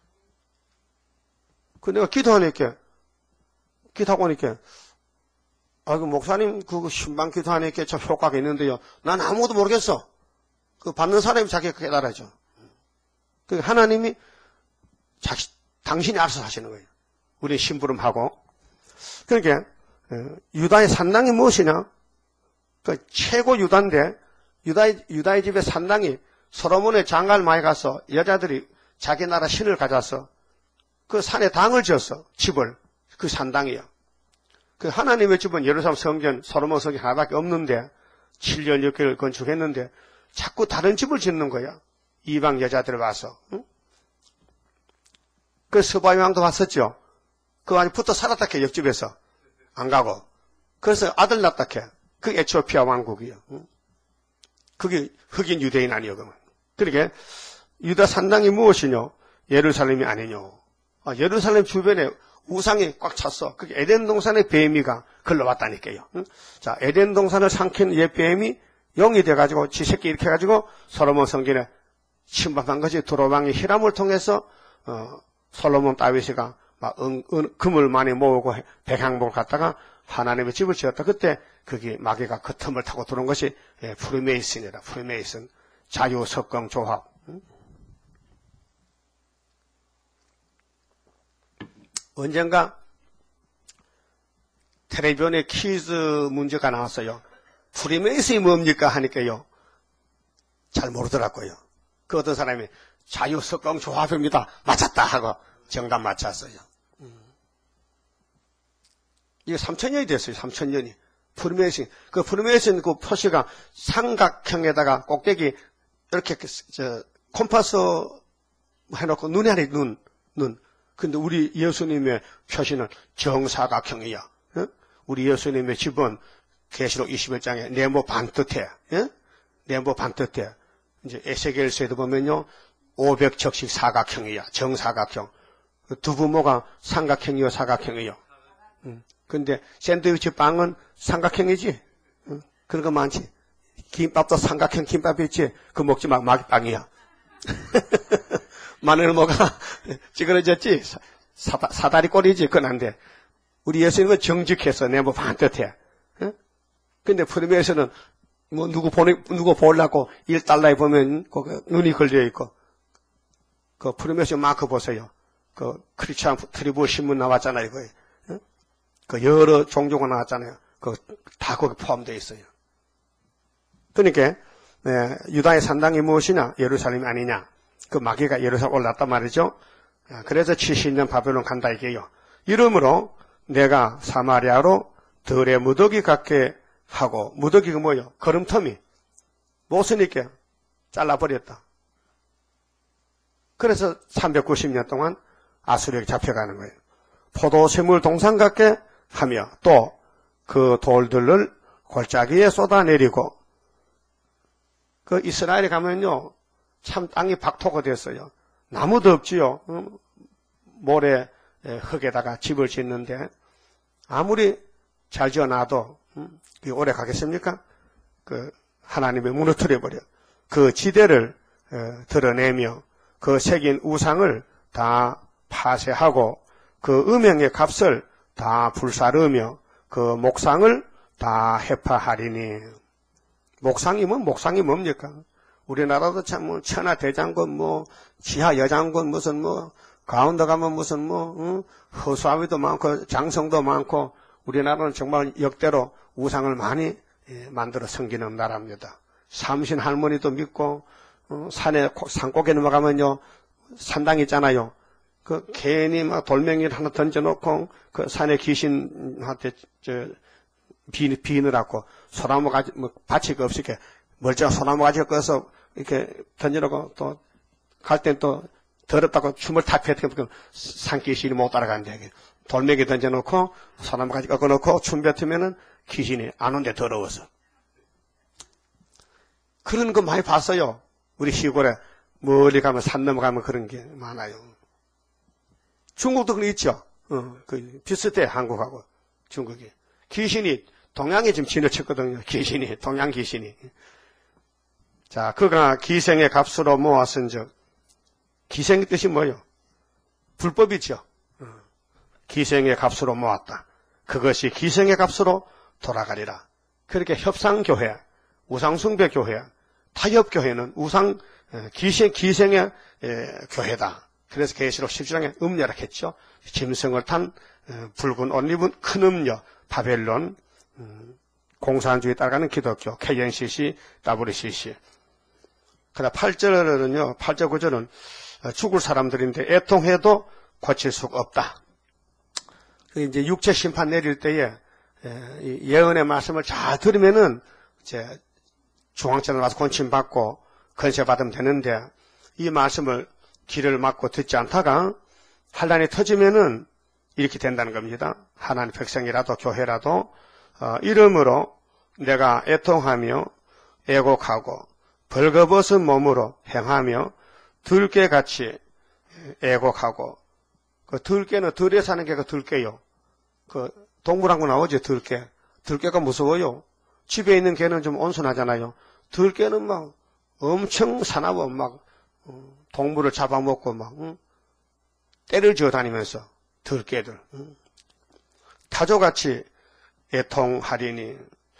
Speaker 1: 그 내가 기도하니까 기도하고 하니까 아이고 목사님 그 신방 기도하니까 참 효과가 있는데요. 난 아무것도 모르겠어. 그 받는 사람이 자기가 깨달아져. 그 하나님이 자기 당신이 알아서 하시는 거예요. 우리 심부름하고. 그러니까 유다의 산당이 무엇이냐? 그 최고 유다인데 유다의 유다의 집의 산당이 솔로몬의 장가를 많이 가서 여자들이 자기 나라 신을 가져서 그 산에 당을 지었어. 집을. 그 산당이요. 그 하나님의 집은 예루살렘 성전, 솔로몬 성전 하나밖에 없는데 칠 년 육 개월 건축했는데 자꾸 다른 집을 짓는 거야. 이방 여자들 와서. 응? 그 스바이 왕도 왔었죠. 그 안에 붙어 살았다 캐 옆집에서. 안 가고. 그래서 아들 낳았다 캐. 그 에티오피아 왕국이요. 응? 그게 흑인 유대인 아니요. 그러면. 그러게 유다 산당이 무엇이뇨? 예루살렘이 아니뇨. 아, 예루살렘 주변에 우상이 꽉 찼어. 그게 에덴 동산의 뱀이가 걸러왔다니까요. 응? 자, 에덴 동산을 삼킨 옛 뱀이 영이 돼가지고 지 새끼 이렇게 해가지고 솔로몬 성전에 침범한 것이 두로왕이 히람을 통해서 어, 솔로몬 다윗이가 막 은, 은, 금을 많이 모으고 백향목을 갖다가 하나님의 집을 지었다. 그때 그게 마귀가 그 틈을 타고 들어온 것이 예, 프리메이슨이라. 프리메이슨 자유석공 조합. 응? 언젠가 텔레비전에 퀴즈 문제가 나왔어요. 프리메이슨이 뭡니까 하니까요. 잘 모르더라고요. 그 어떤 사람이 자유석공조합입니다. 맞았다 하고 정답 맞췄어요. 음. 이게 삼천 년이 됐어요. 삼천 년이. 프리메이슨. 그 프리메이슨 그 표시가 삼각형에다가 꼭대기 이렇게 저 콤파스 해놓고 눈에 안에 눈, 눈. 근데 우리 예수님의 표시는 정사각형이야. 어? 우리 예수님의 집은 계시록 이십일 장에 네모 반듯해. 예? 네모 반듯해. 이제 에세겔서에도 보면요. 오백 척씩 사각형이야. 정사각형. 두 부모가 삼각형이요, 사각형이요. 음. 근데 샌드위치 빵은 삼각형이지. 응? 그런 거 많지. 김밥도 삼각형 김밥 있지. 그거 먹지 마. 마귀빵이야. 마늘 뭐가 찌그러졌지. 사, 사다리 꼴이지. 그건 안 돼. 우리 예수님은 정직해서 네모 반듯해. 응? 근데 프리메이슨은 뭐 누구 보내 누구 보려고 일 달러에 보면 그 눈이 걸려 있고 그 프리메이슨 마크 보세요. 그 크리스찬 트리브 신문 나왔잖아요. 그, 응? 그 여러 종교가 나왔잖아요. 그 다 거기 포함되어 있어요. 그러니까 네, 유다의 산당이 무엇이냐? 예루살렘이 아니냐? 그 마귀가 예루살렘 올랐단 말이죠. 그래서 칠십 년 바벨론 간다 이게요. 이러므로 내가 사마리아로 들의 무더기 같게 하고, 무더기가 뭐예요? 걸음터미. 못 쓰니까 잘라버렸다. 그래서 삼백구십 년 동안 아수르에게 잡혀가는 거예요. 포도샘물 동상 같게 하며 또 그 돌들을 골짜기에 쏟아내리고, 그 이스라엘에 가면요 참 땅이 박토가 됐어요. 나무도 없지요. 모래 흙에다가 집을 짓는데 아무리 잘 지어놔도 그게 오래 가겠습니까? 그 하나님이 무너뜨려 버려. 그 지대를 드러내며 그 새긴 우상을 다 파쇄하고 그 음행의 값을 다 불사르며 그 목상을 다 해파하리니. 목상이면 목상이 뭡니까? 우리나라도 참 뭐 천하대장군 뭐 지하 여장군 무슨 뭐 가운데 가면 무슨 뭐 응? 허수아비도 많고 장성도 많고 우리나라는 정말 역대로 우상을 많이 예, 만들어 섬기는 나라입니다. 삼신 할머니도 믿고 어, 산에 산꼭에 넘어가면요 산당 있잖아요. 그 괜히 막 돌멩이를 하나 던져놓고 그 산에 귀신한테 저 비, 비느라고 소나무 가지 뭐 밭이 없으니까 멀쩡한 소나무 가지고 꺼서 이렇게 던져놓고 또 갈 땐 또 더럽다고 춤을 다 뱉으면 산귀신이 못 따라간대. 돌멩이 던져놓고 소나무 가지 꺾어놓고 춤 뱉으면은 귀신이 안 온대 더러워서. 그런 거 많이 봤어요. 우리 시골에 멀리 가면 산 넘어가면 그런 게 많아요. 중국도 그런 게 있죠. 어, 그 비슷해 한국하고 중국이. 귀신이 동양에 지금 지나쳤거든요. 귀신이 동양 귀신이. 자, 그가 기생의 값으로 모았은즉 기생의 뜻이 뭐예요? 불법이죠. 어, 기생의 값으로 모았다. 그것이 기생의 값으로 돌아가리라. 그렇게 협상교회, 우상숭배교회, 타협교회는 우상 기생, 기생의 교회다. 그래서 계시록 십칠 장에 음녀라 했죠. 짐승을 탄 붉은 옷 입은 큰 음녀, 바벨론, 공산주의에 따라가는 기독교, 케이엔씨씨, 더블유씨씨. 그다음 팔 절은요, 팔 절 구 절은 죽을 사람들인데 애통해도 고칠 수가 없다. 이제 육체 심판 내릴 때에 예언의 말씀을 잘 들으면은 이제 중앙천을 와서 권침받고 건세 받으면 되는데 이 말씀을 귀를 막고 듣지 않다가 환란이 터지면은 이렇게 된다는 겁니다. 하나님 백성이라도 교회라도 어, 이름으로 내가 애통하며 애곡하고 벌거벗은 몸으로 행하며 들깨같이 애곡하고 그 들깨는 들에 사는 개가 들깨요. 그 동물하고 나오죠 들깨. 들깨가 무서워요. 집에 있는 개는 좀 온순하잖아요. 들깨는 막 엄청 사나워 막 동물을 잡아먹고 막 응? 때를 지어 다니면서 들깨들 응? 타조같이 애통하리니.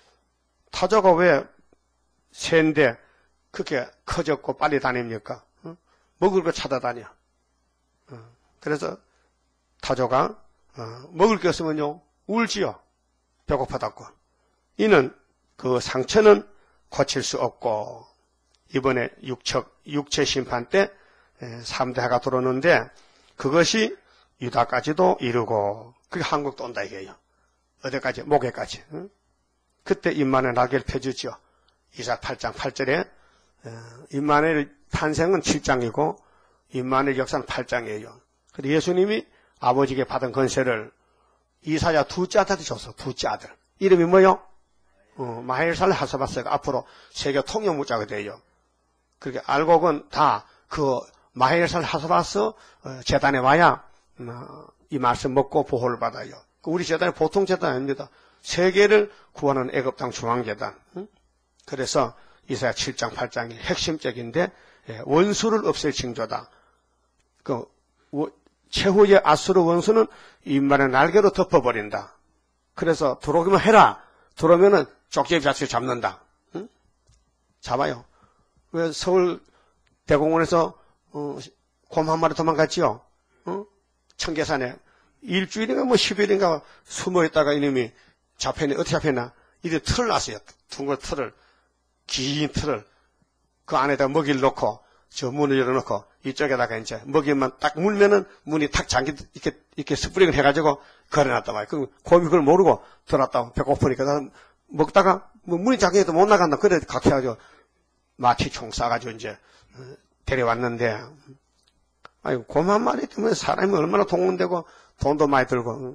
Speaker 1: 타조가 왜 새인데 그렇게 커졌고 빨리 다닙니까? 응? 먹을 거 찾아다녀. 응. 그래서 타조가 어, 먹을 게 없으면요 울지요. 배고파갖고. 이는 그 상처는 고칠 수 없고 이번에 육척, 육체 심판 때 삼 대 해가 들어오는데 그것이 유다까지도 이루고 그게 한국도 온다 이게요. 어디까지? 목에까지. 응? 그때 임마누엘 날개를 펴주죠. 이사 팔 장 팔 절에 임마누엘 탄생은 칠 장이고 임마누엘 역사는 팔 장이에요. 그래서 예수님이 아버지에게 받은 권세를 이사야 두째 아들한테 줬어. 두째 아들. 이름이 뭐요? 어, 마헬살 하사바스가 앞으로 세계 통역 무자가 돼요. 그렇게 알곡은 다 그 마헬살 하사바스 재단에 와야 이 말씀 먹고 보호를 받아요. 우리 재단이 보통 재단 아닙니다. 세계를 구하는 애굽 땅 중앙재단. 그래서 이사야 칠 장 팔 장이 핵심적인데 원수를 없앨 징조다. 그 최후의 아수르 원수는 임마누엘 날개로 덮어버린다. 그래서 들어오기만 해라. 들어오면은 쪽제비 자체를 잡는다. 응? 잡아요. 왜 서울 대공원에서 어, 곰 한 마리 도망갔지요? 어? 청계산에 일주일인가 뭐 십 일인가 숨어있다가 이놈이 잡혔네. 어떻게 잡혔나? 이래 틀을 놨어요. 둥근 틀을, 긴 틀을 그 안에다 먹이를 넣고 저 문을 열어놓고 이쪽에다가 이제 먹이만 딱 물면은 문이 탁 잠기 이렇게 이렇게 스프링을 해가지고 걸어놨단 말이에요. 그 곰이 그걸 모르고 들어왔다고 배고프니까 먹다가 뭐 문이 잠겨도 못 나간다. 그래 각해가지고 마치 총 쏴가지고 이제 데려왔는데 아이고 곰 한 마리 때문에 사람이 얼마나 동원되고 돈도 많이 들고.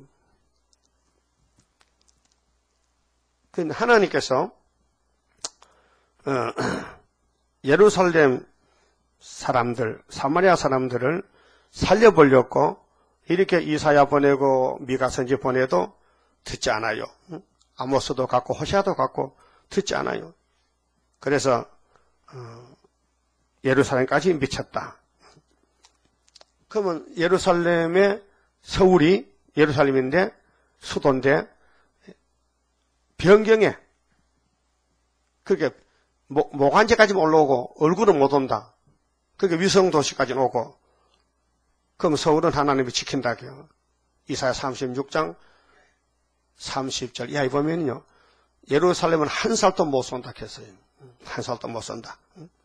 Speaker 1: 그 하나님께서 어, 예루살렘 사람들, 사마리아 사람들을 살려보려고 이렇게 이사야 보내고 미가 선지 보내도 듣지 않아요. 아모스도 갖고 호시아도 갖고 듣지 않아요. 그래서 어, 예루살렘까지 미쳤다. 그러면 예루살렘의 서울이 예루살렘인데 수도인데 변경에 그렇게 모관제까지 올라오고 얼굴은 못 온다. 그게 위성도시까지 오고, 그럼 서울은 하나님이 지킨다고요. 이사야 삼십육 장 삼십 절 이하에 보면요, 예루살렘은 한 살도 못 쏜다 했어요. 한 살도 못 쏜다.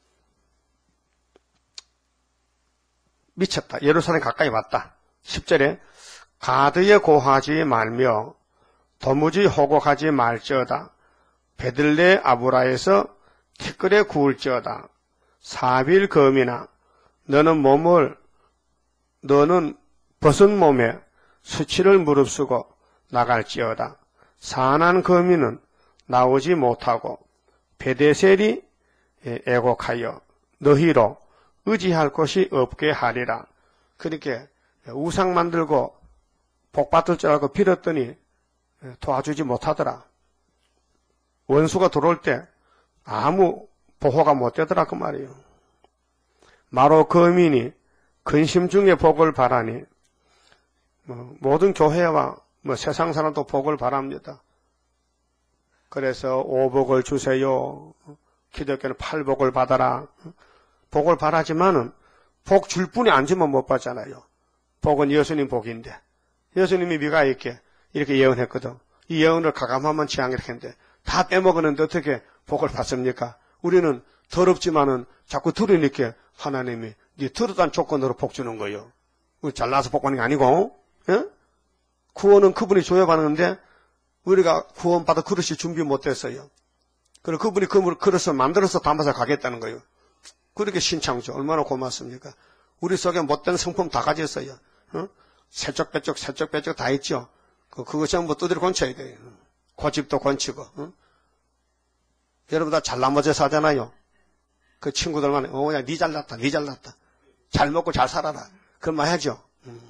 Speaker 1: 미쳤다. 예루살렘 가까이 왔다. 십 절에 가드에 고하지 말며 도무지 호곡하지 말지어다. 베들레 아브라에서 티끌에 구울지어다. 사빌 검이나 너는 몸을 너는 벗은 몸에 수치를 무릅쓰고 나갈지어다. 산한 거미는 나오지 못하고 베데셀이 애곡하여 너희로 의지할 곳이 없게 하리라. 그렇게 우상 만들고 복받을 줄 알고 빌었더니 도와주지 못하더라. 원수가 들어올 때 아무 보호가 못 되더라 그 말이에요. 마로 거민이 근심 중에 복을 바라니 뭐 모든 교회와 뭐 세상 사람도 복을 바랍니다. 그래서 오복을 주세요. 기독교는 팔복을 받아라. 복을 바라지만은 복 줄 뿐이 안 주면 못 받잖아요. 복은 예수님 복인데 예수님이 미가 있게 이렇게 예언했거든. 이 예언을 가감하면 취향 이렇게 했는데 다 빼먹었는데 어떻게 복을 받습니까? 우리는 더럽지만은 자꾸 들으니까 하나님이 네 들었다는 조건으로 복 주는 거예요. 잘나서 복 받는 게 아니고, 예? 구원은 그분이 줘야 받는데 우리가 구원받아 그릇이 준비 못했어요. 그리고 그분이 그 그릇을 만들어서 담아서 가겠다는 거예요. 그렇게 신창조 얼마나 고맙습니까? 우리 속에 못된 성품 다 가졌어요. 어? 세척배쩍 세척배쩍 다 있죠. 그, 그거 전부 두드려 건쳐야 돼요. 고집도 건치고. 어? 여러분 다 잘 나머지 사잖아요. 그 친구들만 어, 야, 니 잘났다, 니 잘났다. 잘 먹고 잘 살아라. 그런 말 하죠. 음.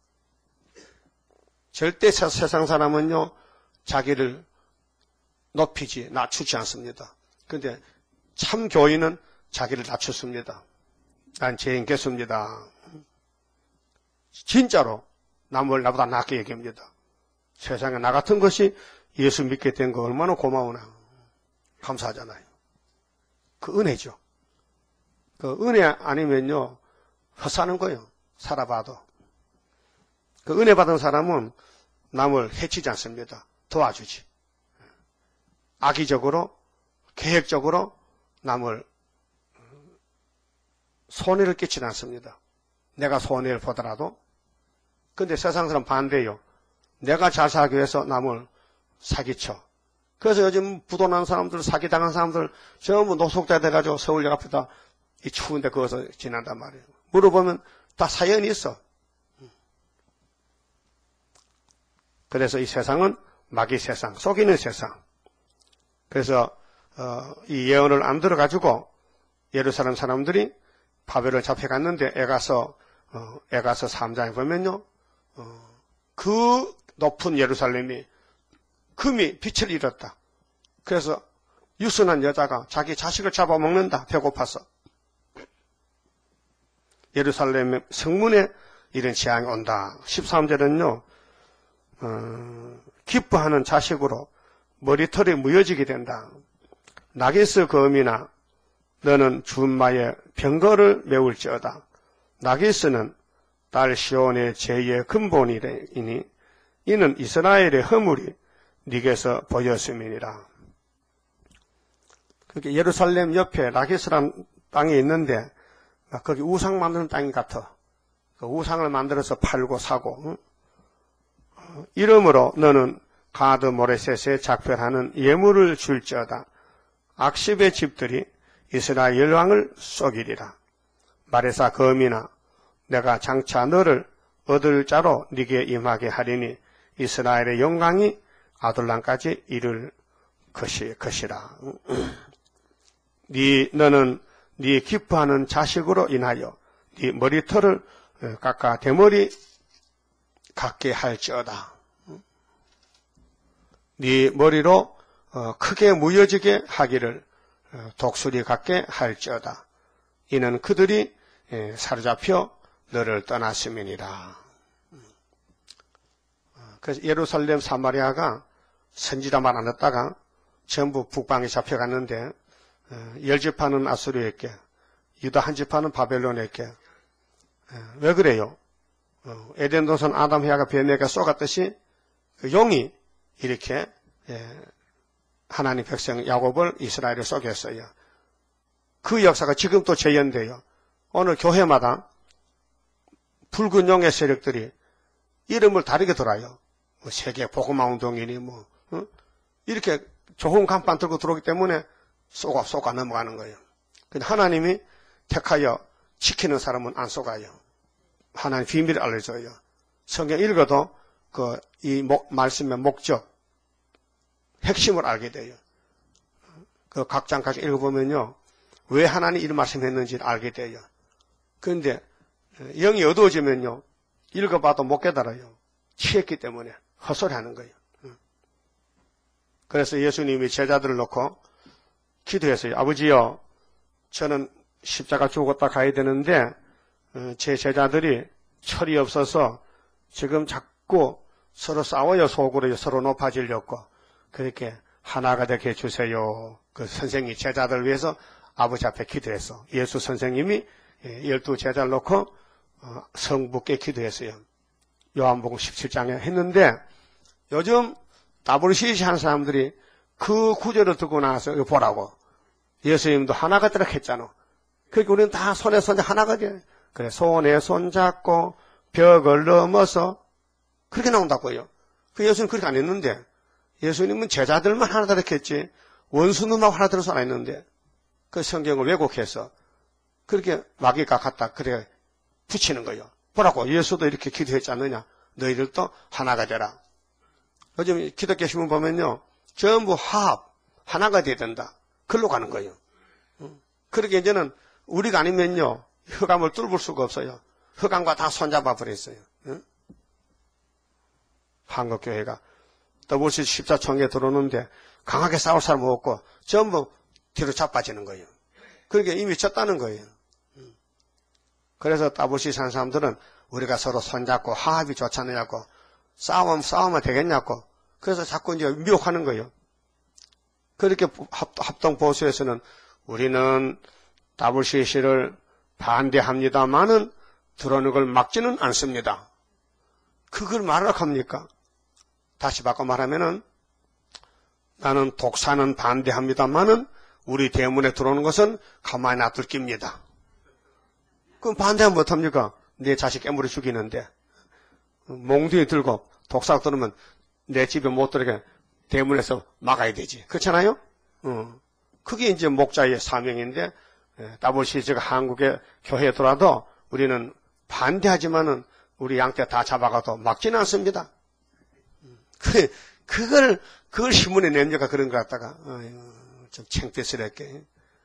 Speaker 1: 절대 세, 세상 사람은요, 자기를 높이지, 낮추지 않습니다. 그런데 참 교인은 자기를 낮췄습니다. 난 죄인 개수입니다. 진짜로 남을 나보다 낫게 얘기합니다. 세상에 나 같은 것이 예수 믿게 된 거 얼마나 고마우나. 감사하잖아요. 그 은혜죠. 그 은혜 아니면요, 헛사는 거예요. 살아봐도. 그 은혜 받은 사람은 남을 해치지 않습니다. 도와주지. 악의적으로, 계획적으로 남을 손해를 끼치지 않습니다. 내가 손해를 보더라도. 근데 세상 사람 반대요. 내가 잘 살기 위해서 남을 사기쳐. 그래서 요즘 부도난 사람들, 사기당한 사람들 전부 노숙자 돼가지고 서울역 앞에다 이 추운데 거기서 지난단 말이에요. 물어보면 다 사연이 있어. 그래서 이 세상은 마귀 세상, 속이는 세상. 그래서 어, 이 예언을 안 들어가지고 예루살렘 사람들이 바벨을 잡혀갔는데 에가서 어, 에가서 삼 장에 보면요, 어, 그 높은 예루살렘이 금이 빛을 잃었다. 그래서 유순한 여자가 자기 자식을 잡아먹는다. 배고파서. 예루살렘 성문에 이런 재앙이 온다. 십삼 절은요, 어, 기뻐하는 자식으로 머리털이 무뎌지게 된다. 나게스 검이나 너는 준마의 병거를 메울지어다. 나게스는 딸 시온의 제의 근본이니 이는 이스라엘의 허물이 네게서 보였음이니라. 그게 예루살렘 옆에 나게스라는 땅이 있는데 거기 우상 만드는 땅이 같아. 그 우상을 만들어서 팔고 사고. 응? 이러므로 너는 가드 모레셋에 작별하는 예물을 줄지어다. 악십의 집들이 이스라엘 왕을 속이리라. 마레사 검이나 내가 장차 너를 얻을 자로 네게 임하게 하리니 이스라엘의 영광이 아둘람까지 이를 것이 것이라. 네 너는 네 기뻐하는 자식으로 인하여 네 머리털을 깎아 대머리 갖게 할지어다. 네 머리로 크게 무뎌지게 하기를 독수리 같게 할지어다. 이는 그들이 사로잡혀 너를 떠났음이니라. 그래서 예루살렘 사마리아가 선지자만 안 했다가 전부 북방에 잡혀갔는데 열 지파는 아수르에게, 유다 한 지파는 바벨론에게. 왜 그래요? 에덴 동산 아담 헤아가 뱀에게 쏘갔듯이 용이 이렇게 하나님 백성 야곱을 이스라엘에 쏘겠어요. 그 역사가 지금도 재현돼요. 오늘 교회마다 붉은 용의 세력들이 이름을 다르게 돌아요. 뭐 세계 복음화 운동이니 뭐 어? 이렇게 좋은 간판 들고 들어오기 때문에 쏘가 쏘가 넘어가는 거예요. 근데 하나님이 택하여 지키는 사람은 안 쏘가요. 하나님 비밀을 알려줘요. 성경 읽어도 그 이 말씀의 목적, 핵심을 알게 돼요. 그 각 장까지 읽어보면요, 왜 하나님이 이런 말씀했는지를 알게 돼요. 그런데 영이 어두워지면요, 읽어봐도 못 깨달아요. 취했기 때문에 헛소리하는 거예요. 그래서 예수님이 제자들을 놓고 기도했어요. 아버지요, 저는 십자가 죽었다 가야 되는데 제 제자들이 철이 없어서 지금 자꾸 서로 싸워요. 속으로 서로 높아지려고. 그렇게 하나가 되게 해주세요. 그 선생님이 제자들을 위해서 아버지 앞에 기도했어. 예수 선생님이 열두 제자를 놓고 성부께 기도했어요. 요한복음 십칠 장에 했는데 요즘 다블유씨씨 하는 사람들이 그 구절을 듣고 나서 이거 보라고. 예수님도 하나가 되라 했잖아. 그러니까 우리는 다 손에 손 하나가 돼. 그래, 손에 손 잡고 벽을 넘어서 그렇게 나온다고요. 그 예수님 그렇게 안 했는데 예수님은 제자들만 하나 되라 했지 원수놈하고 하나 들어서 안 했는데 그 성경을 왜곡해서 그렇게 마귀가 갖다 그래 붙이는 거예요. 보라고, 예수도 이렇게 기도했지 않느냐. 너희들도 하나가 되라. 요즘 기독교 신문 보면요, 전부 화합, 하나가 돼야 된다. 글로 가는 거예요. 그렇게 이제는 우리가 아니면요, 흑암을 뚫을 수가 없어요. 흑암과 다 손잡아 버렸어요. 응? 한국교회가 더블유씨 십자총회에 들어오는데 강하게 싸울 사람 없고 전부 뒤로 자빠지는 거예요. 그러니까 이미 졌다는 거예요. 그래서 더블유씨 사는 사람들은 우리가 서로 손잡고 화합이 좋잖냐고, 싸우면 싸우면 되겠냐고, 그래서 자꾸 이제 미혹하는 거예요. 그렇게 합동보수에서는 우리는 더블유씨씨를 반대합니다만은 들어오는 걸 막지는 않습니다. 그걸 말하라고 합니까? 다시 바꿔 말하면은 나는 독사는 반대합니다만은 우리 대문에 들어오는 것은 가만히 놔둘 깁니다. 그럼 반대하면 못합니까? 내 자식 깨물어 죽이는데. 몽둥이 들고 독사가 들으면 내 집에 못 들어게 대문에서 막아야 되지. 그렇잖아요? 어. 그게 이제 목자의 사명인데, 더블유씨씨가 한국의 교회에 들어와도 우리는 반대하지만은 우리 양떼 다 잡아가도 막지는 않습니다. 그, 그걸, 그걸 신문에 냅니까? 그런 거 갖다가. 어휴, 좀 창피스럽게.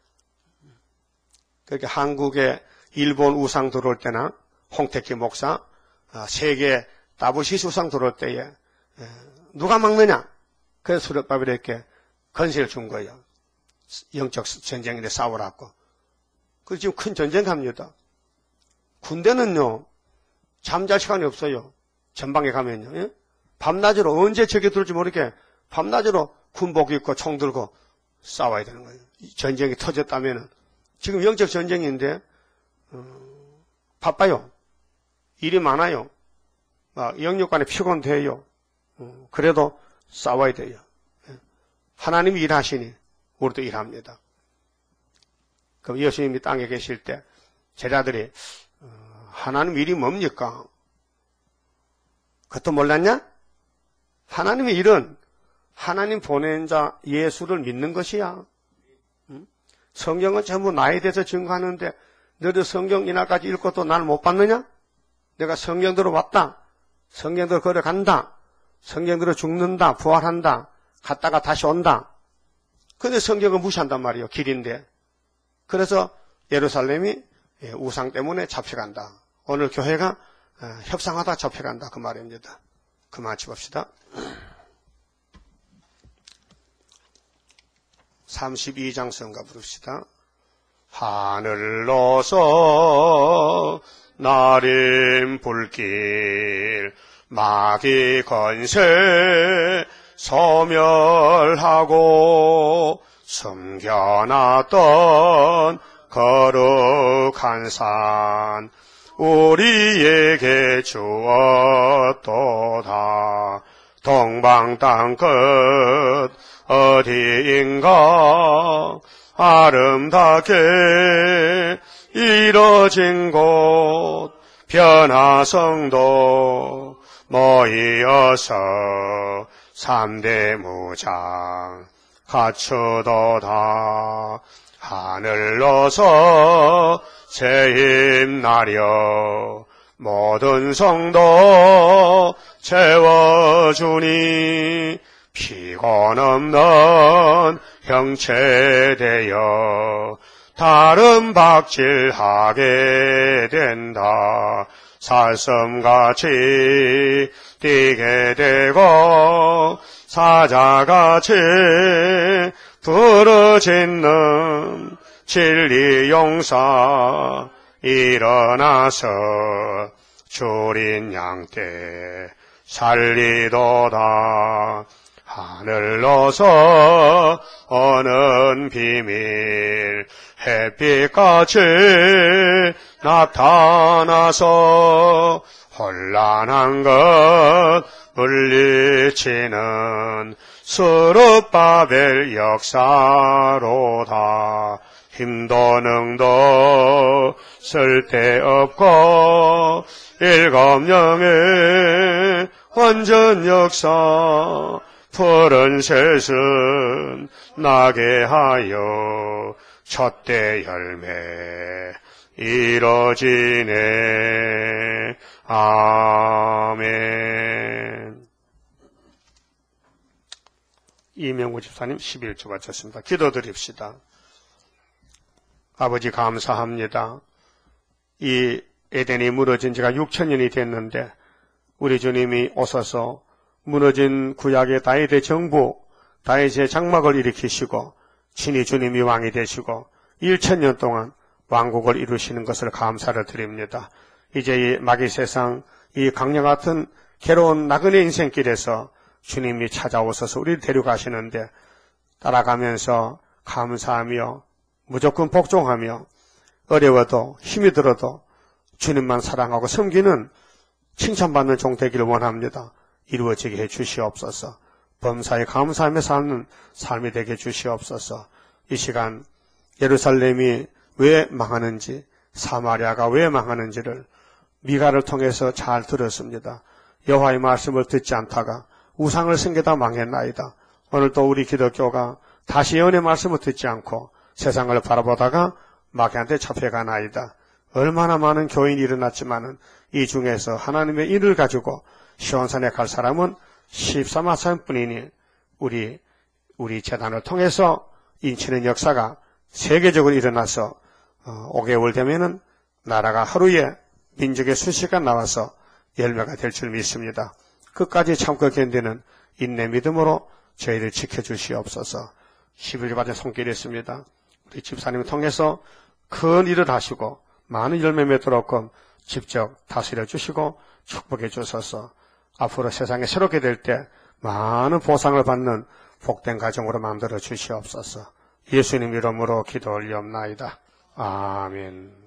Speaker 1: 그렇게 한국에 일본 우상 들어올 때나 홍택기 목사, 세계 더블유씨씨 우상 들어올 때에 누가 막느냐? 그래서 수렵밥이 이렇게 건세를 준 거예요. 영적 전쟁인데 싸우라고. 그 지금 큰 전쟁 갑니다. 군대는요, 잠잘 시간이 없어요. 전방에 가면요. 예? 밤낮으로 언제 적이 들을지 모르게 밤낮으로 군복 입고 총 들고 싸워야 되는 거예요. 전쟁이 터졌다면은. 지금 영적 전쟁인데, 어, 바빠요. 일이 많아요. 아, 영육간에 피곤돼요. 어, 그래도 싸워야 돼요. 예? 하나님이 일하시니 우리도 일합니다. 그럼 예수님이 땅에 계실 때 제자들이 어, 하나님 일이 뭡니까? 그것도 몰랐냐? 하나님의 일은 하나님 보낸 자 예수를 믿는 것이야. 응? 성경은 전부 나에 대해서 증거하는데 너도 성경 이날까지 읽고도 날 못 봤느냐? 내가 성경대로 왔다. 성경대로 걸어간다. 성경대로 죽는다. 부활한다. 갔다가 다시 온다. 근데 성경을 무시한단 말이에요. 길인데. 그래서 예루살렘이 우상 때문에 잡혀간다. 오늘 교회가 협상하다 잡혀간다. 그 말입니다. 그만 칩읍시다. 삼십이 장 성가 부릅시다. 하늘로서 나린 불길 마귀 건세 소멸하고 숨겨놨던 거룩한 산 우리에게 주었도다. 동방 땅끝 어디인가 아름답게 이뤄진 곳 변화성도 모이어서 삼대 무장 갖추도다. 하늘로서 새힘 나려 모든 성도 채워주니 피곤 없는 형체 되어 다른 박질하게 된다. 살섬같이 뛰게 되고 사자같이 부르짖는 진리 용사 일어나서 줄인 양떼 살리도다. 하늘로서 오는 비밀 햇빛같이 나타나서 혼란한 것 물리치는 스룹바벨 역사로다. 힘도 능도 쓸데없고 일곱 영의 완전 역사 푸른 셋은 나게 하여 첫대 열매 이뤄지네. 아멘. 이명구 집사님 십일 주 바쳤습니다. 기도드립시다. 아버지 감사합니다. 이 에덴이 무너진 지가 육천 년이 됐는데 우리 주님이 오셔서 무너진 구약의 다윗의 정부, 다윗의 장막을 일으키시고 친히 주님이 왕이 되시고 일천 년 동안 왕국을 이루시는 것을 감사를 드립니다. 이제 이 마귀 세상, 이 강령 같은 괴로운 나그네 인생길에서 주님이 찾아오셔서 우리를 데려가시는데 따라가면서 감사하며 무조건 복종하며 어려워도 힘이 들어도 주님만 사랑하고 섬기는 칭찬받는 종 되기를 원합니다. 이루어지게 해 주시옵소서. 범사에 감사하며 사는 삶이 되게 해 주시옵소서. 이 시간 예루살렘이 왜 망하는지, 사마리아가 왜 망하는지를 미가를 통해서 잘 들었습니다. 여호와의 말씀을 듣지 않다가 우상을 섬기다 망했나이다. 오늘도 우리 기독교가 다시 예언의 말씀을 듣지 않고 세상을 바라보다가 마귀한테 잡혀가나이다. 얼마나 많은 교인이 일어났지만은 이 중에서 하나님의 일을 가지고 시온산에 갈 사람은 십삼 사람뿐이니 우리 우리 재단을 통해서 인치는 역사가 세계적으로 일어나서 어, 오 개월 되면은 나라가 하루에 민족의 수시가 나와서 열매가 될 줄 믿습니다. 끝까지 참고 견디는 인내 믿음으로 저희를 지켜주시옵소서. 십일 일 받은 손길이 있습니다. 우리 집사님을 통해서 큰 일을 하시고 많은 열매 맺도록 직접 다스려 주시고 축복해 주셔서 앞으로 세상에 새롭게 될 때 많은 보상을 받는 복된 가정으로 만들어 주시옵소서. 예수님 이름으로 기도 올리옵나이다. 아멘.